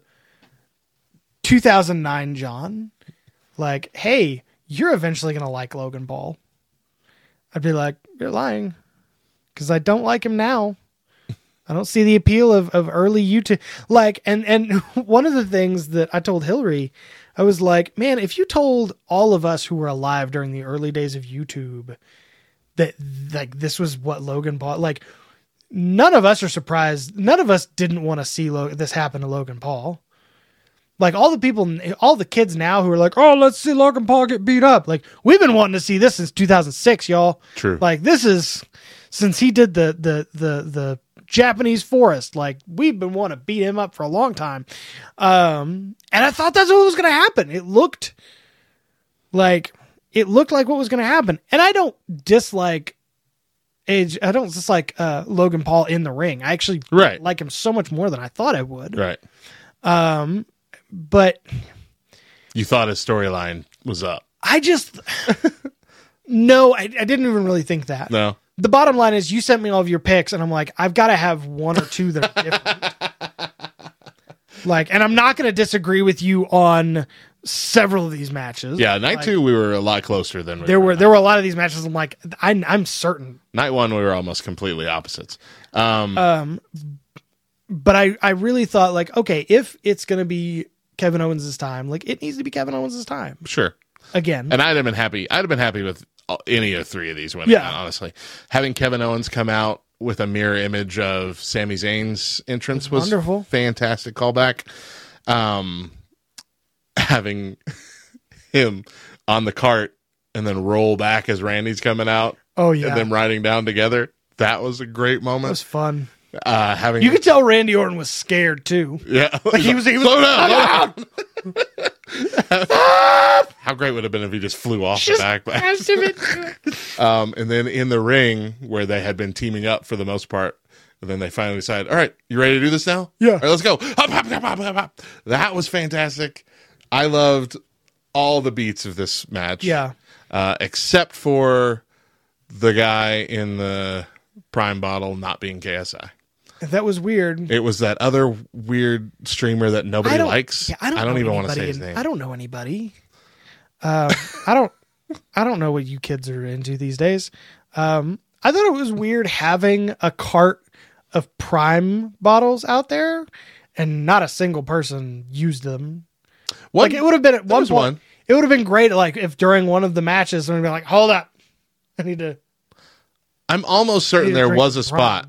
two thousand nine John, like, "Hey, you're eventually gonna like Logan Paul," I'd be like, "You're lying," because I don't like him now. I don't see the appeal of, of early YouTube. Like, and and one of the things that I told Hillary, I was like, man, if you told all of us who were alive during the early days of YouTube that like this was what Logan Paul, like none of us are surprised. None of us didn't want to see Lo- this happen to Logan Paul. Like all the people, all the kids now who are like, oh, let's see Logan Paul get beat up. Like we've been wanting to see this since two thousand six, y'all. True. Like this is since he did the the the the Japanese forest. Like we've been wanting to beat him up for a long time. Um, and I thought that's what was going to happen. It looked like it looked like what was going to happen. And I don't dislike age. I don't dislike uh, Logan Paul in the ring. I actually Right. like him so much more than I thought I would. Right. Um, but You thought his storyline was up. I just no, I, I didn't even really think that. No. The bottom line is you sent me all of your picks and I'm like, I've got to have one or two that are different. Like, and I'm not going to disagree with you on several of these matches. Yeah, night Like, two, we were a lot closer than we There were night- there were a lot of these matches. I'm like, I, I'm certain, Night one, we were almost completely opposites. Um, um, but I I really thought like, okay, if it's going to be Kevin Owens' time, like it needs to be Kevin Owens' time sure. again. And I'd have been happy. I'd have been happy with all- any of three of these women. Yeah. Honestly, having Kevin Owens come out with a mirror image of Sami Zayn's entrance was Wonderful. fantastic callback. Um, having him on the cart and then roll back as Randy's coming out, oh yeah, and them riding down together. That was a great it was moment. fun. Uh, having You could tell Randy Orton was scared too. yeah, Like he was, he was slow down. slow down. How great would it have been if he just flew off the back? Um, and then in the ring where they had been teaming up for the most part, and then they finally decided, all right, you ready to do this now? Yeah. All right, let's go. Hop, hop, hop, hop, hop, hop. That was fantastic. I loved all the beats of this match. Yeah. Uh, except for the guy in the Prime bottle not being K S I. That was weird. It was that other weird streamer that nobody I don't, likes. yeah, I don't, I don't know even want to anybody say his in- name. I don't know anybody. Uh, I don't. I don't know what you kids are into these days. Um, I thought it was weird having a cart of Prime bottles out there, and not a single person used them. One- Like it would have been at there one was point. one. It would have been great, like if during one of the matches, someone would be like, "Hold up, I need to." I'm almost certain Need to there drink was a Prime. spot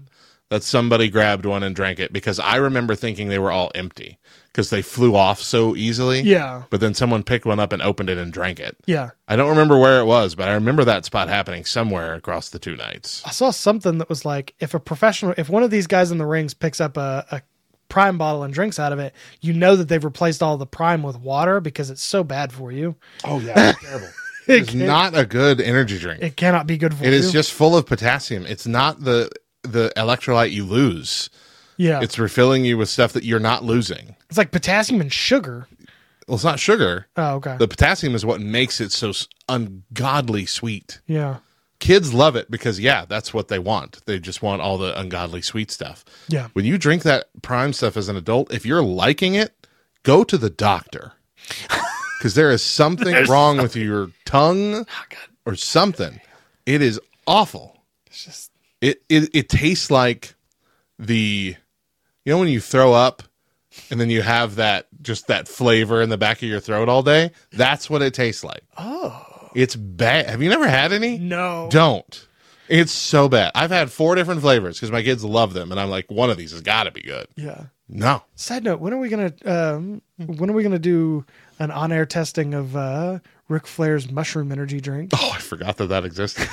that somebody grabbed one and drank it, because I remember thinking they were all empty because they flew off so easily. Yeah. But then someone picked one up and opened it and drank it. Yeah. I don't remember where it was, but I remember that spot happening somewhere across the two nights. I saw something that was like, if a professional, if one of these guys in the rings picks up a, a Prime bottle and drinks out of it, you know that they've replaced all the Prime with water because it's so bad for you. Oh, yeah. It's terrible. It's not a good energy drink. It cannot be good for you. It is just full of potassium. It's not the the electrolyte you lose. Yeah. It's refilling you with stuff that you're not losing. It's like potassium and sugar. Well, it's not sugar. Oh, okay. The potassium is what makes it so s- ungodly sweet. Yeah. Kids love it because, yeah, that's what they want. They just want all the ungodly sweet stuff. Yeah. When you drink that Prime stuff as an adult, if you're liking it, go to the doctor. Because there is something wrong with your tongue or something. It is awful. It's just... It, it it tastes like the, you know when you throw up and then you have that, just that flavor in the back of your throat all day? That's what it tastes like. Oh. It's bad. Have you never had any? No. Don't. It's so bad. I've had four different flavors because my kids love them, and I'm like, one of these has got to be good. Yeah. No. Side note: when are we gonna um, when are we gonna do an on-air testing of uh, Ric Flair's mushroom energy drink? Oh, I forgot that that existed.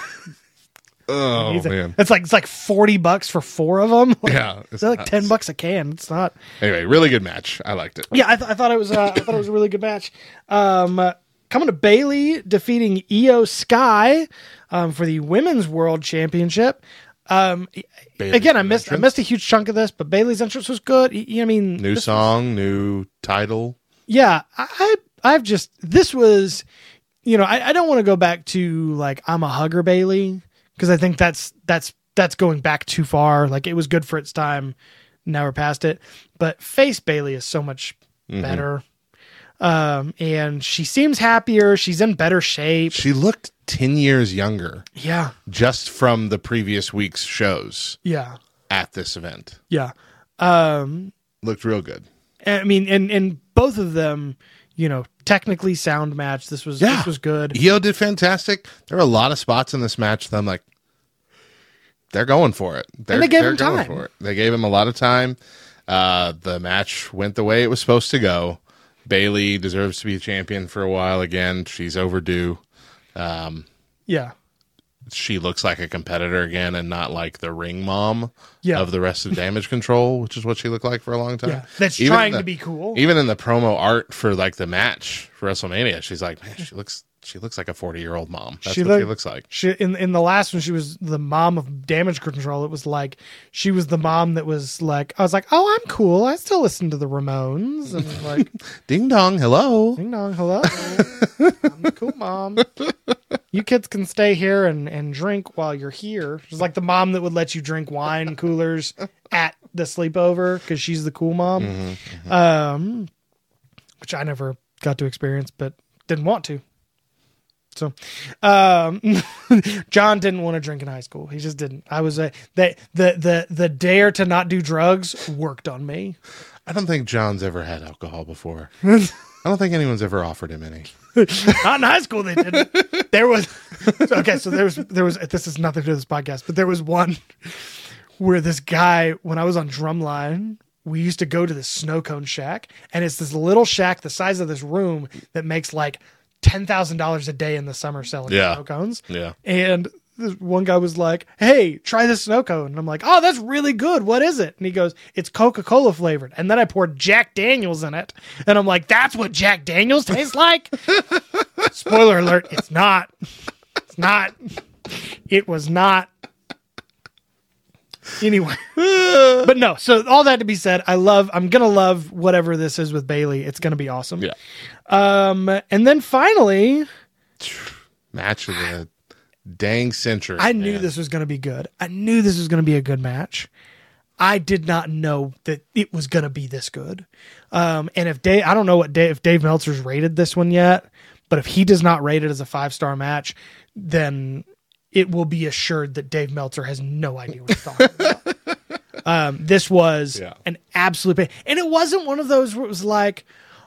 Oh He's a- man. it's like it's like forty bucks for four of them. Like, Yeah, it's they're like nuts. ten bucks a can. It's not. Anyway, really good match. I liked it. Yeah, I, th- I thought it was. Uh, I thought it was a really good match. Um, uh, coming to Bailey defeating Io Sky um, for the Women's World Championship. Um, Bailey's again, I missed I entrance. missed a huge chunk of this, but Bailey's entrance was good. Y- I mean, New this- song, new title. yeah, I I've just this was, you know, I, I don't want to go back to like I'm a hugger Bailey because I think that's that's that's going back too far. Like it was good for its time. Now we're past it. But face Bailey is so much better. Um, and she seems happier. She's in better shape. She looked ten years younger Yeah. just from the previous week's shows Yeah. at this event. Yeah. Um, Looked real good. I mean, and, and both of them, you know, technically sound match. This was, Yeah. this was good. Io did fantastic. There were a lot of spots in this match that I'm like, they're going for it. They're, they gave they're him going time. for it. They gave him a lot of time. Uh, the match went the way it was supposed to go. Bailey deserves to be champion for a while again. She's overdue. Um, Yeah. she looks like a competitor again and not like the ring mom Yeah. of the rest of Damage Control, which is what she looked like for a long time. Yeah. That's Even trying the- to be cool. Even in the promo art for like the match for WrestleMania, she's like, man, she looks she looks like a forty year old mom. That's She what she look- looks like. She in in the last one, she was the mom of Damage Control. It was like she was the mom that was like, I was like, oh, I'm cool. I still listen to the Ramones, and like, Ding dong, hello. ding dong, hello, I'm the cool mom. You kids can stay here and and drink while you're here. She's like the mom that would let you drink wine coolers at the sleepover because she's the cool mom. Mm-hmm, Um, which I never got to experience, but didn't want to. So, um, John didn't want to drink in high school. He just didn't. I was a the the the the dare to not do drugs worked on me. I don't think John's ever had alcohol before. I don't think anyone's ever offered him any. Not in high school, they didn't. There was okay. So there was there was. This is nothing to do with this podcast, but there was one where this guy, when I was on Drumline, we used to go to this snow cone shack, and it's this little shack the size of this room that makes like ten thousand dollars a day in the summer selling Yeah. snow cones. Yeah. And this one guy was like, hey, try this snow cone. And I'm like, oh, that's really good. What is it? And he goes, it's Coca-Cola flavored. And then I poured Jack Daniels in it. And I'm like, that's what Jack Daniels tastes like? Spoiler alert, it's not. It's not. It was not. Anyway. But no, so all that to be said, I love, I'm going to love whatever this is with Bailey. It's going to be awesome. Yeah. Um, and then finally, Match of the dang century. I knew man. this was going to be good. I knew this was going to be a good match. I did not know that it was going to be this good. Um, and if Dave, I don't know what Dave, if Dave Meltzer's rated this one yet, but if he does not rate it as a five star match, then it will be assured that Dave Meltzer has no idea what he's talking about. Um, this was Yeah. an absolute pain. And it wasn't one of those where it was like,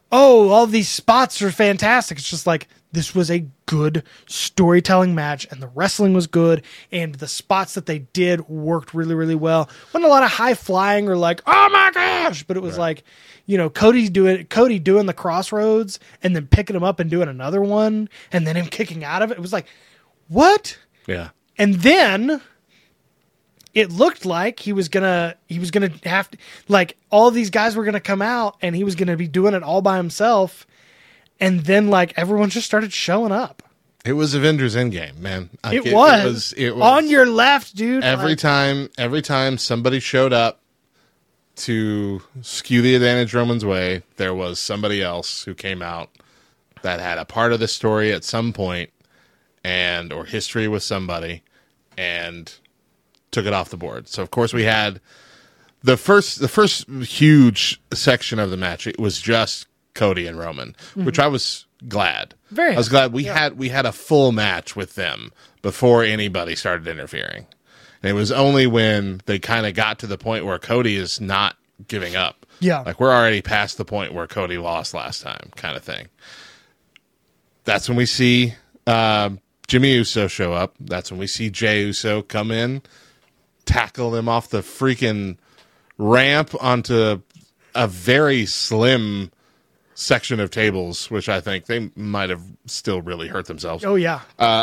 oh, all these spots are fantastic. It's just like, this was a good storytelling match, and the wrestling was good, and the spots that they did worked really, really well. Wasn't a lot of high flying or like, oh my gosh, but it was Right. like, you know, Cody doing Cody doing the crossroads and then picking him up and doing another one, and then him kicking out of it. It was like, what? Yeah. And then it looked like he was gonna he was gonna have to, like, all these guys were gonna come out and he was gonna be doing it all by himself. And then, like, everyone just started showing up. It was Avengers Endgame, man. Like, It, was. It was. It was on your left, dude. every Like, time. Every time somebody showed up to skew the advantage Roman's way, there was somebody else who came out that had a part of the story at some point, and or history with somebody, and took it off the board. So of course we had the first the first huge section of the match. It was just Cody and Roman, which I was glad. Very I was glad we had we had a full match with them before anybody started interfering. And it was only when they kind of got to the point where Cody is not giving up. Yeah. Like, we're already past the point where Cody lost last time, kind of thing. That's when we see um, Jimmy Uso show up. That's when we see Jey Uso come in, tackle him off the freaking ramp onto a very slim section of tables, which I think they might have still really hurt themselves. oh yeah.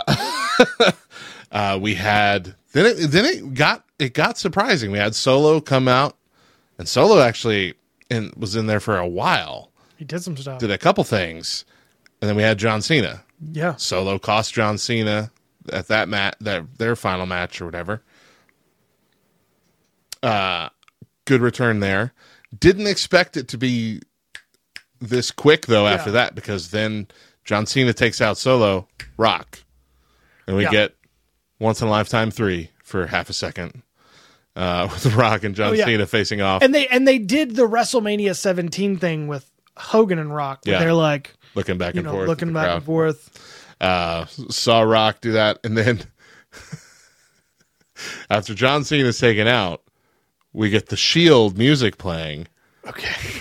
Uh, we had then it then it got it got surprising. We had Solo come out, and Solo actually in, was in there for a while. He did some stuff. Did a couple things, and then we had John Cena. Yeah. Solo cost John Cena at that mat that their final match or whatever. Uh, good return there. Didn't expect it to be this quick though. After Yeah. that, because then John Cena takes out Solo, Rock, and we Yeah. get once in a lifetime three for half a second uh, with Rock and John Oh, yeah. Cena facing off, And they and they did the WrestleMania seventeen thing with Hogan and Rock. Where Yeah. They're like, looking back you and know, forth, looking at the back crowd. and forth. Uh, saw Rock do that, and then after John Cena's taken out, we get the Shield music playing. Okay.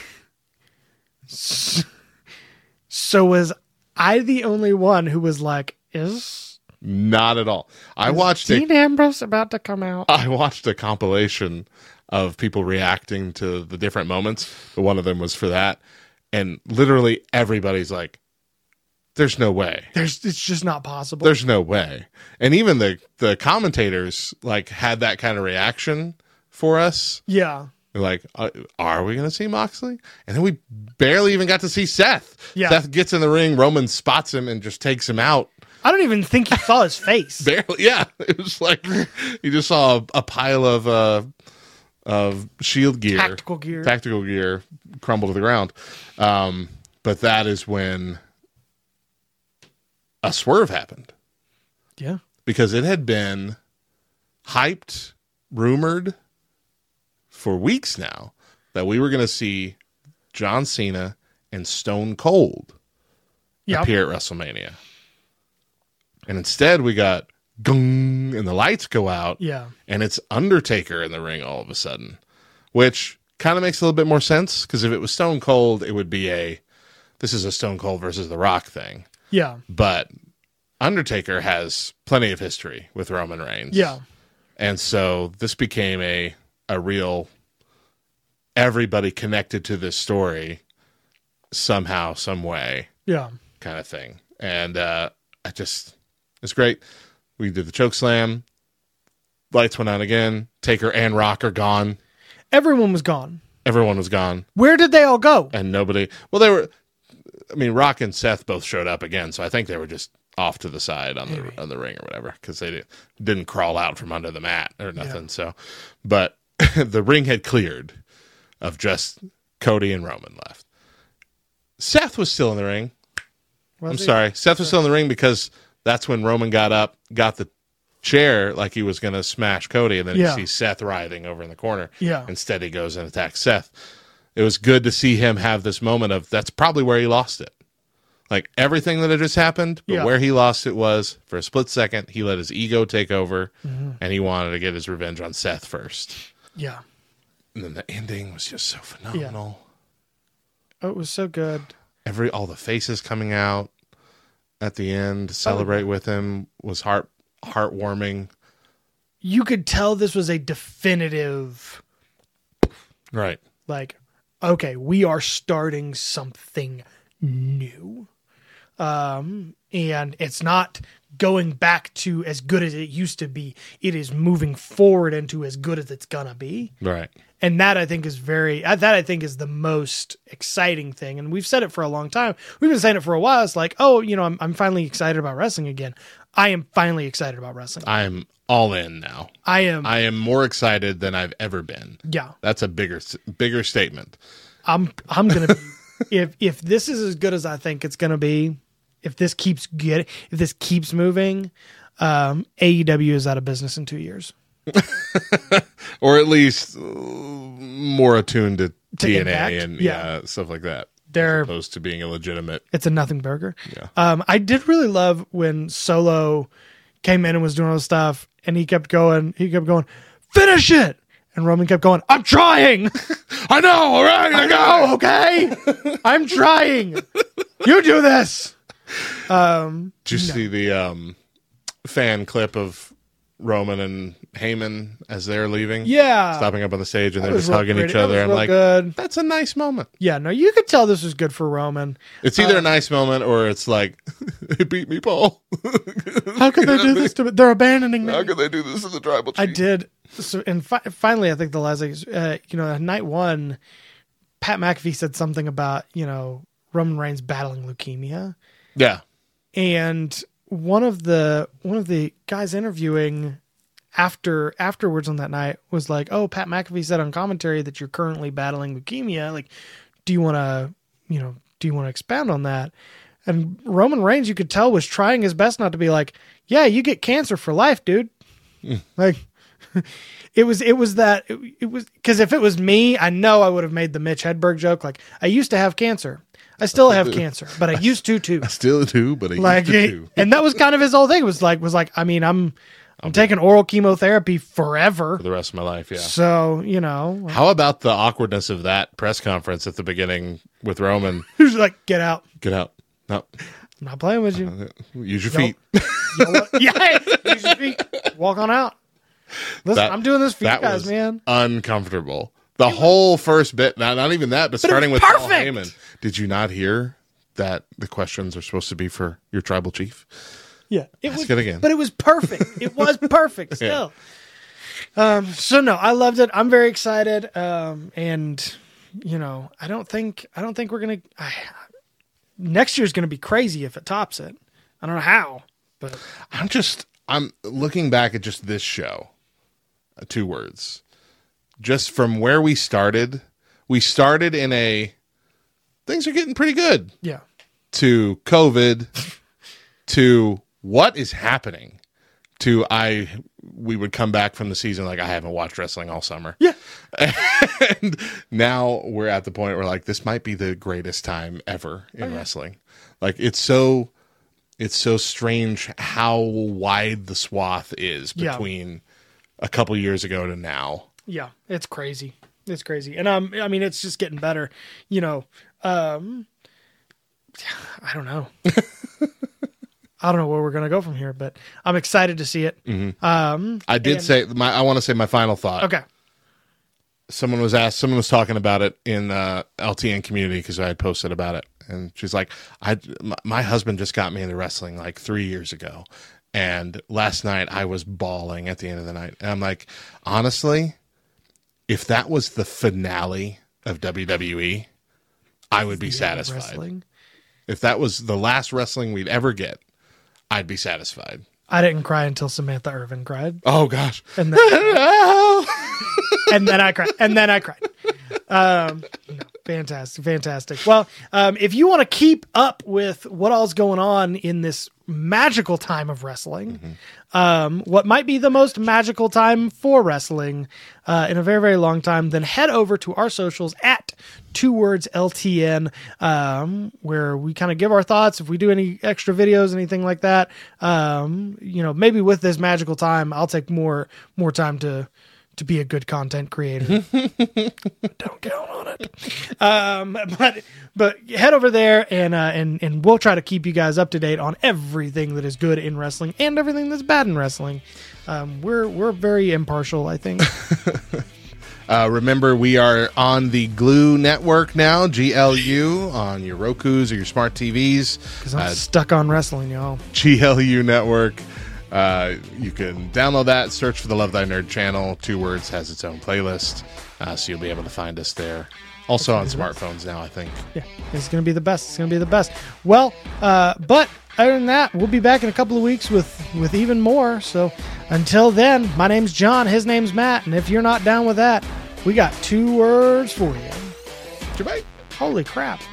So was I the only one who was like, is Not at all. I watched a, Dean Ambrose about to come out? I watched a compilation of people reacting to the different moments. But one of them was for that, and literally everybody's like, "There's no way. There's it's just not possible. There's no way." And even the the commentators like had that kind of reaction for us. yeah. They're like, uh, are we going to see Moxley? And then we barely even got to see Seth. Yeah. Seth gets in the ring, Roman spots him and just takes him out. I don't even think you saw his face. Barely, yeah. It was like you just saw a, a pile of uh, of Shield gear, Tactical gear. tactical gear, crumble to the ground. Um, but that is when a swerve happened, Yeah. because it had been hyped, rumored for weeks now that we were going to see John Cena and Stone Cold Yeah. appear at WrestleMania. And instead we got gung and the lights go out, Yeah. and it's Undertaker in the ring all of a sudden, which kind of makes a little bit more sense, because if it was Stone Cold, it would be a, this is a Stone Cold versus The Rock thing. Yeah. But Undertaker has plenty of history with Roman Reigns. Yeah. And so this became a a real everybody connected to this story somehow, some way Yeah. kind of thing. And uh, I just, it's great. We did the choke slam. Lights went out again. Taker and Rock are gone. Everyone was gone. Everyone was gone. Where did they all go? And nobody, well, they were, I mean, Rock and Seth both showed up again. So I think they were just off to the side on Maybe. the on the ring or whatever, because they did, didn't crawl out from under the mat or nothing. So, but the ring had cleared of just Cody and Roman left. Seth was still in the ring. Was I'm he? sorry. Seth was still in the ring because that's when Roman got up, got the chair like he was going to smash Cody, and then Yeah. you see Seth writhing over in the corner. Yeah. Instead, he goes and attacks Seth. It was good to see him have this moment of, that's probably where he lost it. Like, everything that had just happened, but Yeah. where he lost it was, for a split second, he let his ego take over, Mm-hmm. and he wanted to get his revenge on Seth first. Yeah. And then the ending was just so phenomenal. Oh, it was so good. every all the faces coming out at the end to celebrate with him was heart heartwarming. You could tell this was a definitive, Right. like, okay, we are starting something new. Um, and it's not going back to as good as it used to be. It is moving forward into as good as it's gonna be. Right. And that I think is very, that I think is the most exciting thing. And we've said it for a long time. We've been saying it for a while. It's like, oh, you know, I'm, I'm finally excited about wrestling again. I am finally excited about wrestling. I'm all in now. I am. I am more excited than I've ever been. Yeah. That's a bigger bigger statement. I'm, I'm going to be, if, if this is as good as I think it's going to be, if this keeps getting, if this keeps moving, um, A E W is out of business in two years. Or at least uh, more attuned to, To T N A Impact, and yeah. yeah, stuff like that. They're- as opposed to being a legitimate. It's a nothing burger. Yeah. Um, I did really love when Solo came in and was doing all this stuff, and he kept going. He kept going, finish it. And Roman kept going, I'm trying. I know. All right. I know. Okay. I'm trying. You do this. Um, Did you see the um, fan clip of Roman and Heyman as they're leaving? yeah. Stopping up on the stage and That they're was just real hugging pretty. each That other. was I'm real like, good. that's a nice moment. Yeah. No, you could tell this was good for Roman. It's either Uh, a nice moment or it's like, it beat me, Paul. How could they do this to me? They're abandoning me. How could they do this to the tribal chief? I did. So, and fi- finally, I think the last thing is, uh, you know, night one, Pat McAfee said something about, you know, Roman Reigns battling leukemia. Yeah. And one of the, one of the guys interviewing after, afterwards on that night was like, oh, Pat McAfee said on commentary that you're currently battling leukemia. Like, do you want to, you know, do you want to expound on that? And Roman Reigns, you could tell, was trying his best not to be like, yeah, you get cancer for life, dude. Like, it was, it was that, it, it was, because if it was me, I know I would have made the Mitch Hedberg joke. Like, I used to have cancer. I still have cancer, but I used to too. I still do, but I Like, used to too. and that was kind of his whole thing. It was like, was like, I mean, I'm, I'm taking oral chemotherapy forever. For the rest of my life, yeah. So, you know, How about the awkwardness of that press conference at the beginning with Roman? he was like, get out. Get out. No. I'm not playing with you. Use your Nope. feet. Yeah, use your feet. Walk on out. Listen, That- I'm doing this for you that guys, was man. uncomfortable. The whole first bit, not, not even that, but, starting with perfect. Paul Heyman. Did you not hear that the questions are supposed to be for your tribal chief? Yeah, it Ask was it again. but it was perfect. It was perfect still. Um, so no, I loved it. I'm very excited. Um, and you know, I don't think I don't think we're gonna. I, next year's gonna be crazy if it tops it. I don't know how, but I'm just, I'm looking back at just this show. Uh, two words. Just from where we started, we started in a, things are getting pretty good, yeah, to COVID, to what is happening, to I, we would come back from the season like I haven't watched wrestling all summer. yeah, And now we're at the point where like this might be the greatest time ever in Oh, yeah. wrestling. Like it's so it's so strange how wide the swath is Yeah. between a couple years ago to now. yeah. It's crazy. It's crazy, and um, I mean, it's just getting better. You know, um, I don't know. I don't know where we're gonna go from here, but I'm excited to see it. Um, I did and- say my I want to say my final thought. okay. Someone was asked, someone was talking about it in uh, L T N community because I had posted about it, and she's like, "I, my, my husband just got me into wrestling like three years ago, and last night I was bawling at the end of the night." And I'm like, honestly, if that was the finale of W W E, I would be Yeah, satisfied. wrestling. If that was the last wrestling we'd ever get, I'd be satisfied. I didn't cry until Samantha Irvin cried, Oh gosh. and then and then I cried, and then I cried. Um, no, fantastic, fantastic. Well, um, if you want to keep up with what all's going on in this magical time of wrestling, Mm-hmm. um, what might be the most magical time for wrestling uh, in a very, very long time, then head over to our socials at two words L T N, um, where we kind of give our thoughts. If we do any extra videos, anything like that, um, you know, maybe with this magical time, I'll take more more time to to be a good content creator. Don't count on it. Um, but but head over there and uh, and and we'll try to keep you guys up to date on everything that is good in wrestling and everything that's bad in wrestling. Um, we're we're very impartial, I think. Uh, remember, we are on the Glue Network now, G L U, on your Rokus or your smart T Vs. Because I'm Uh, stuck on wrestling, y'all. G L U Network. Uh, you can download that, search for the Love Thy Nerd channel. Two Words has its own playlist, uh, so you'll be able to find us there. Also on smartphones now, I think. Yeah, it's going to be the best. It's going to be the best. Well, uh, but other than that, we'll be back in a couple of weeks with, with even more. So until then, my name's John. His name's Matt. And if you're not down with that, we got two words for you. Goodbye. Holy crap.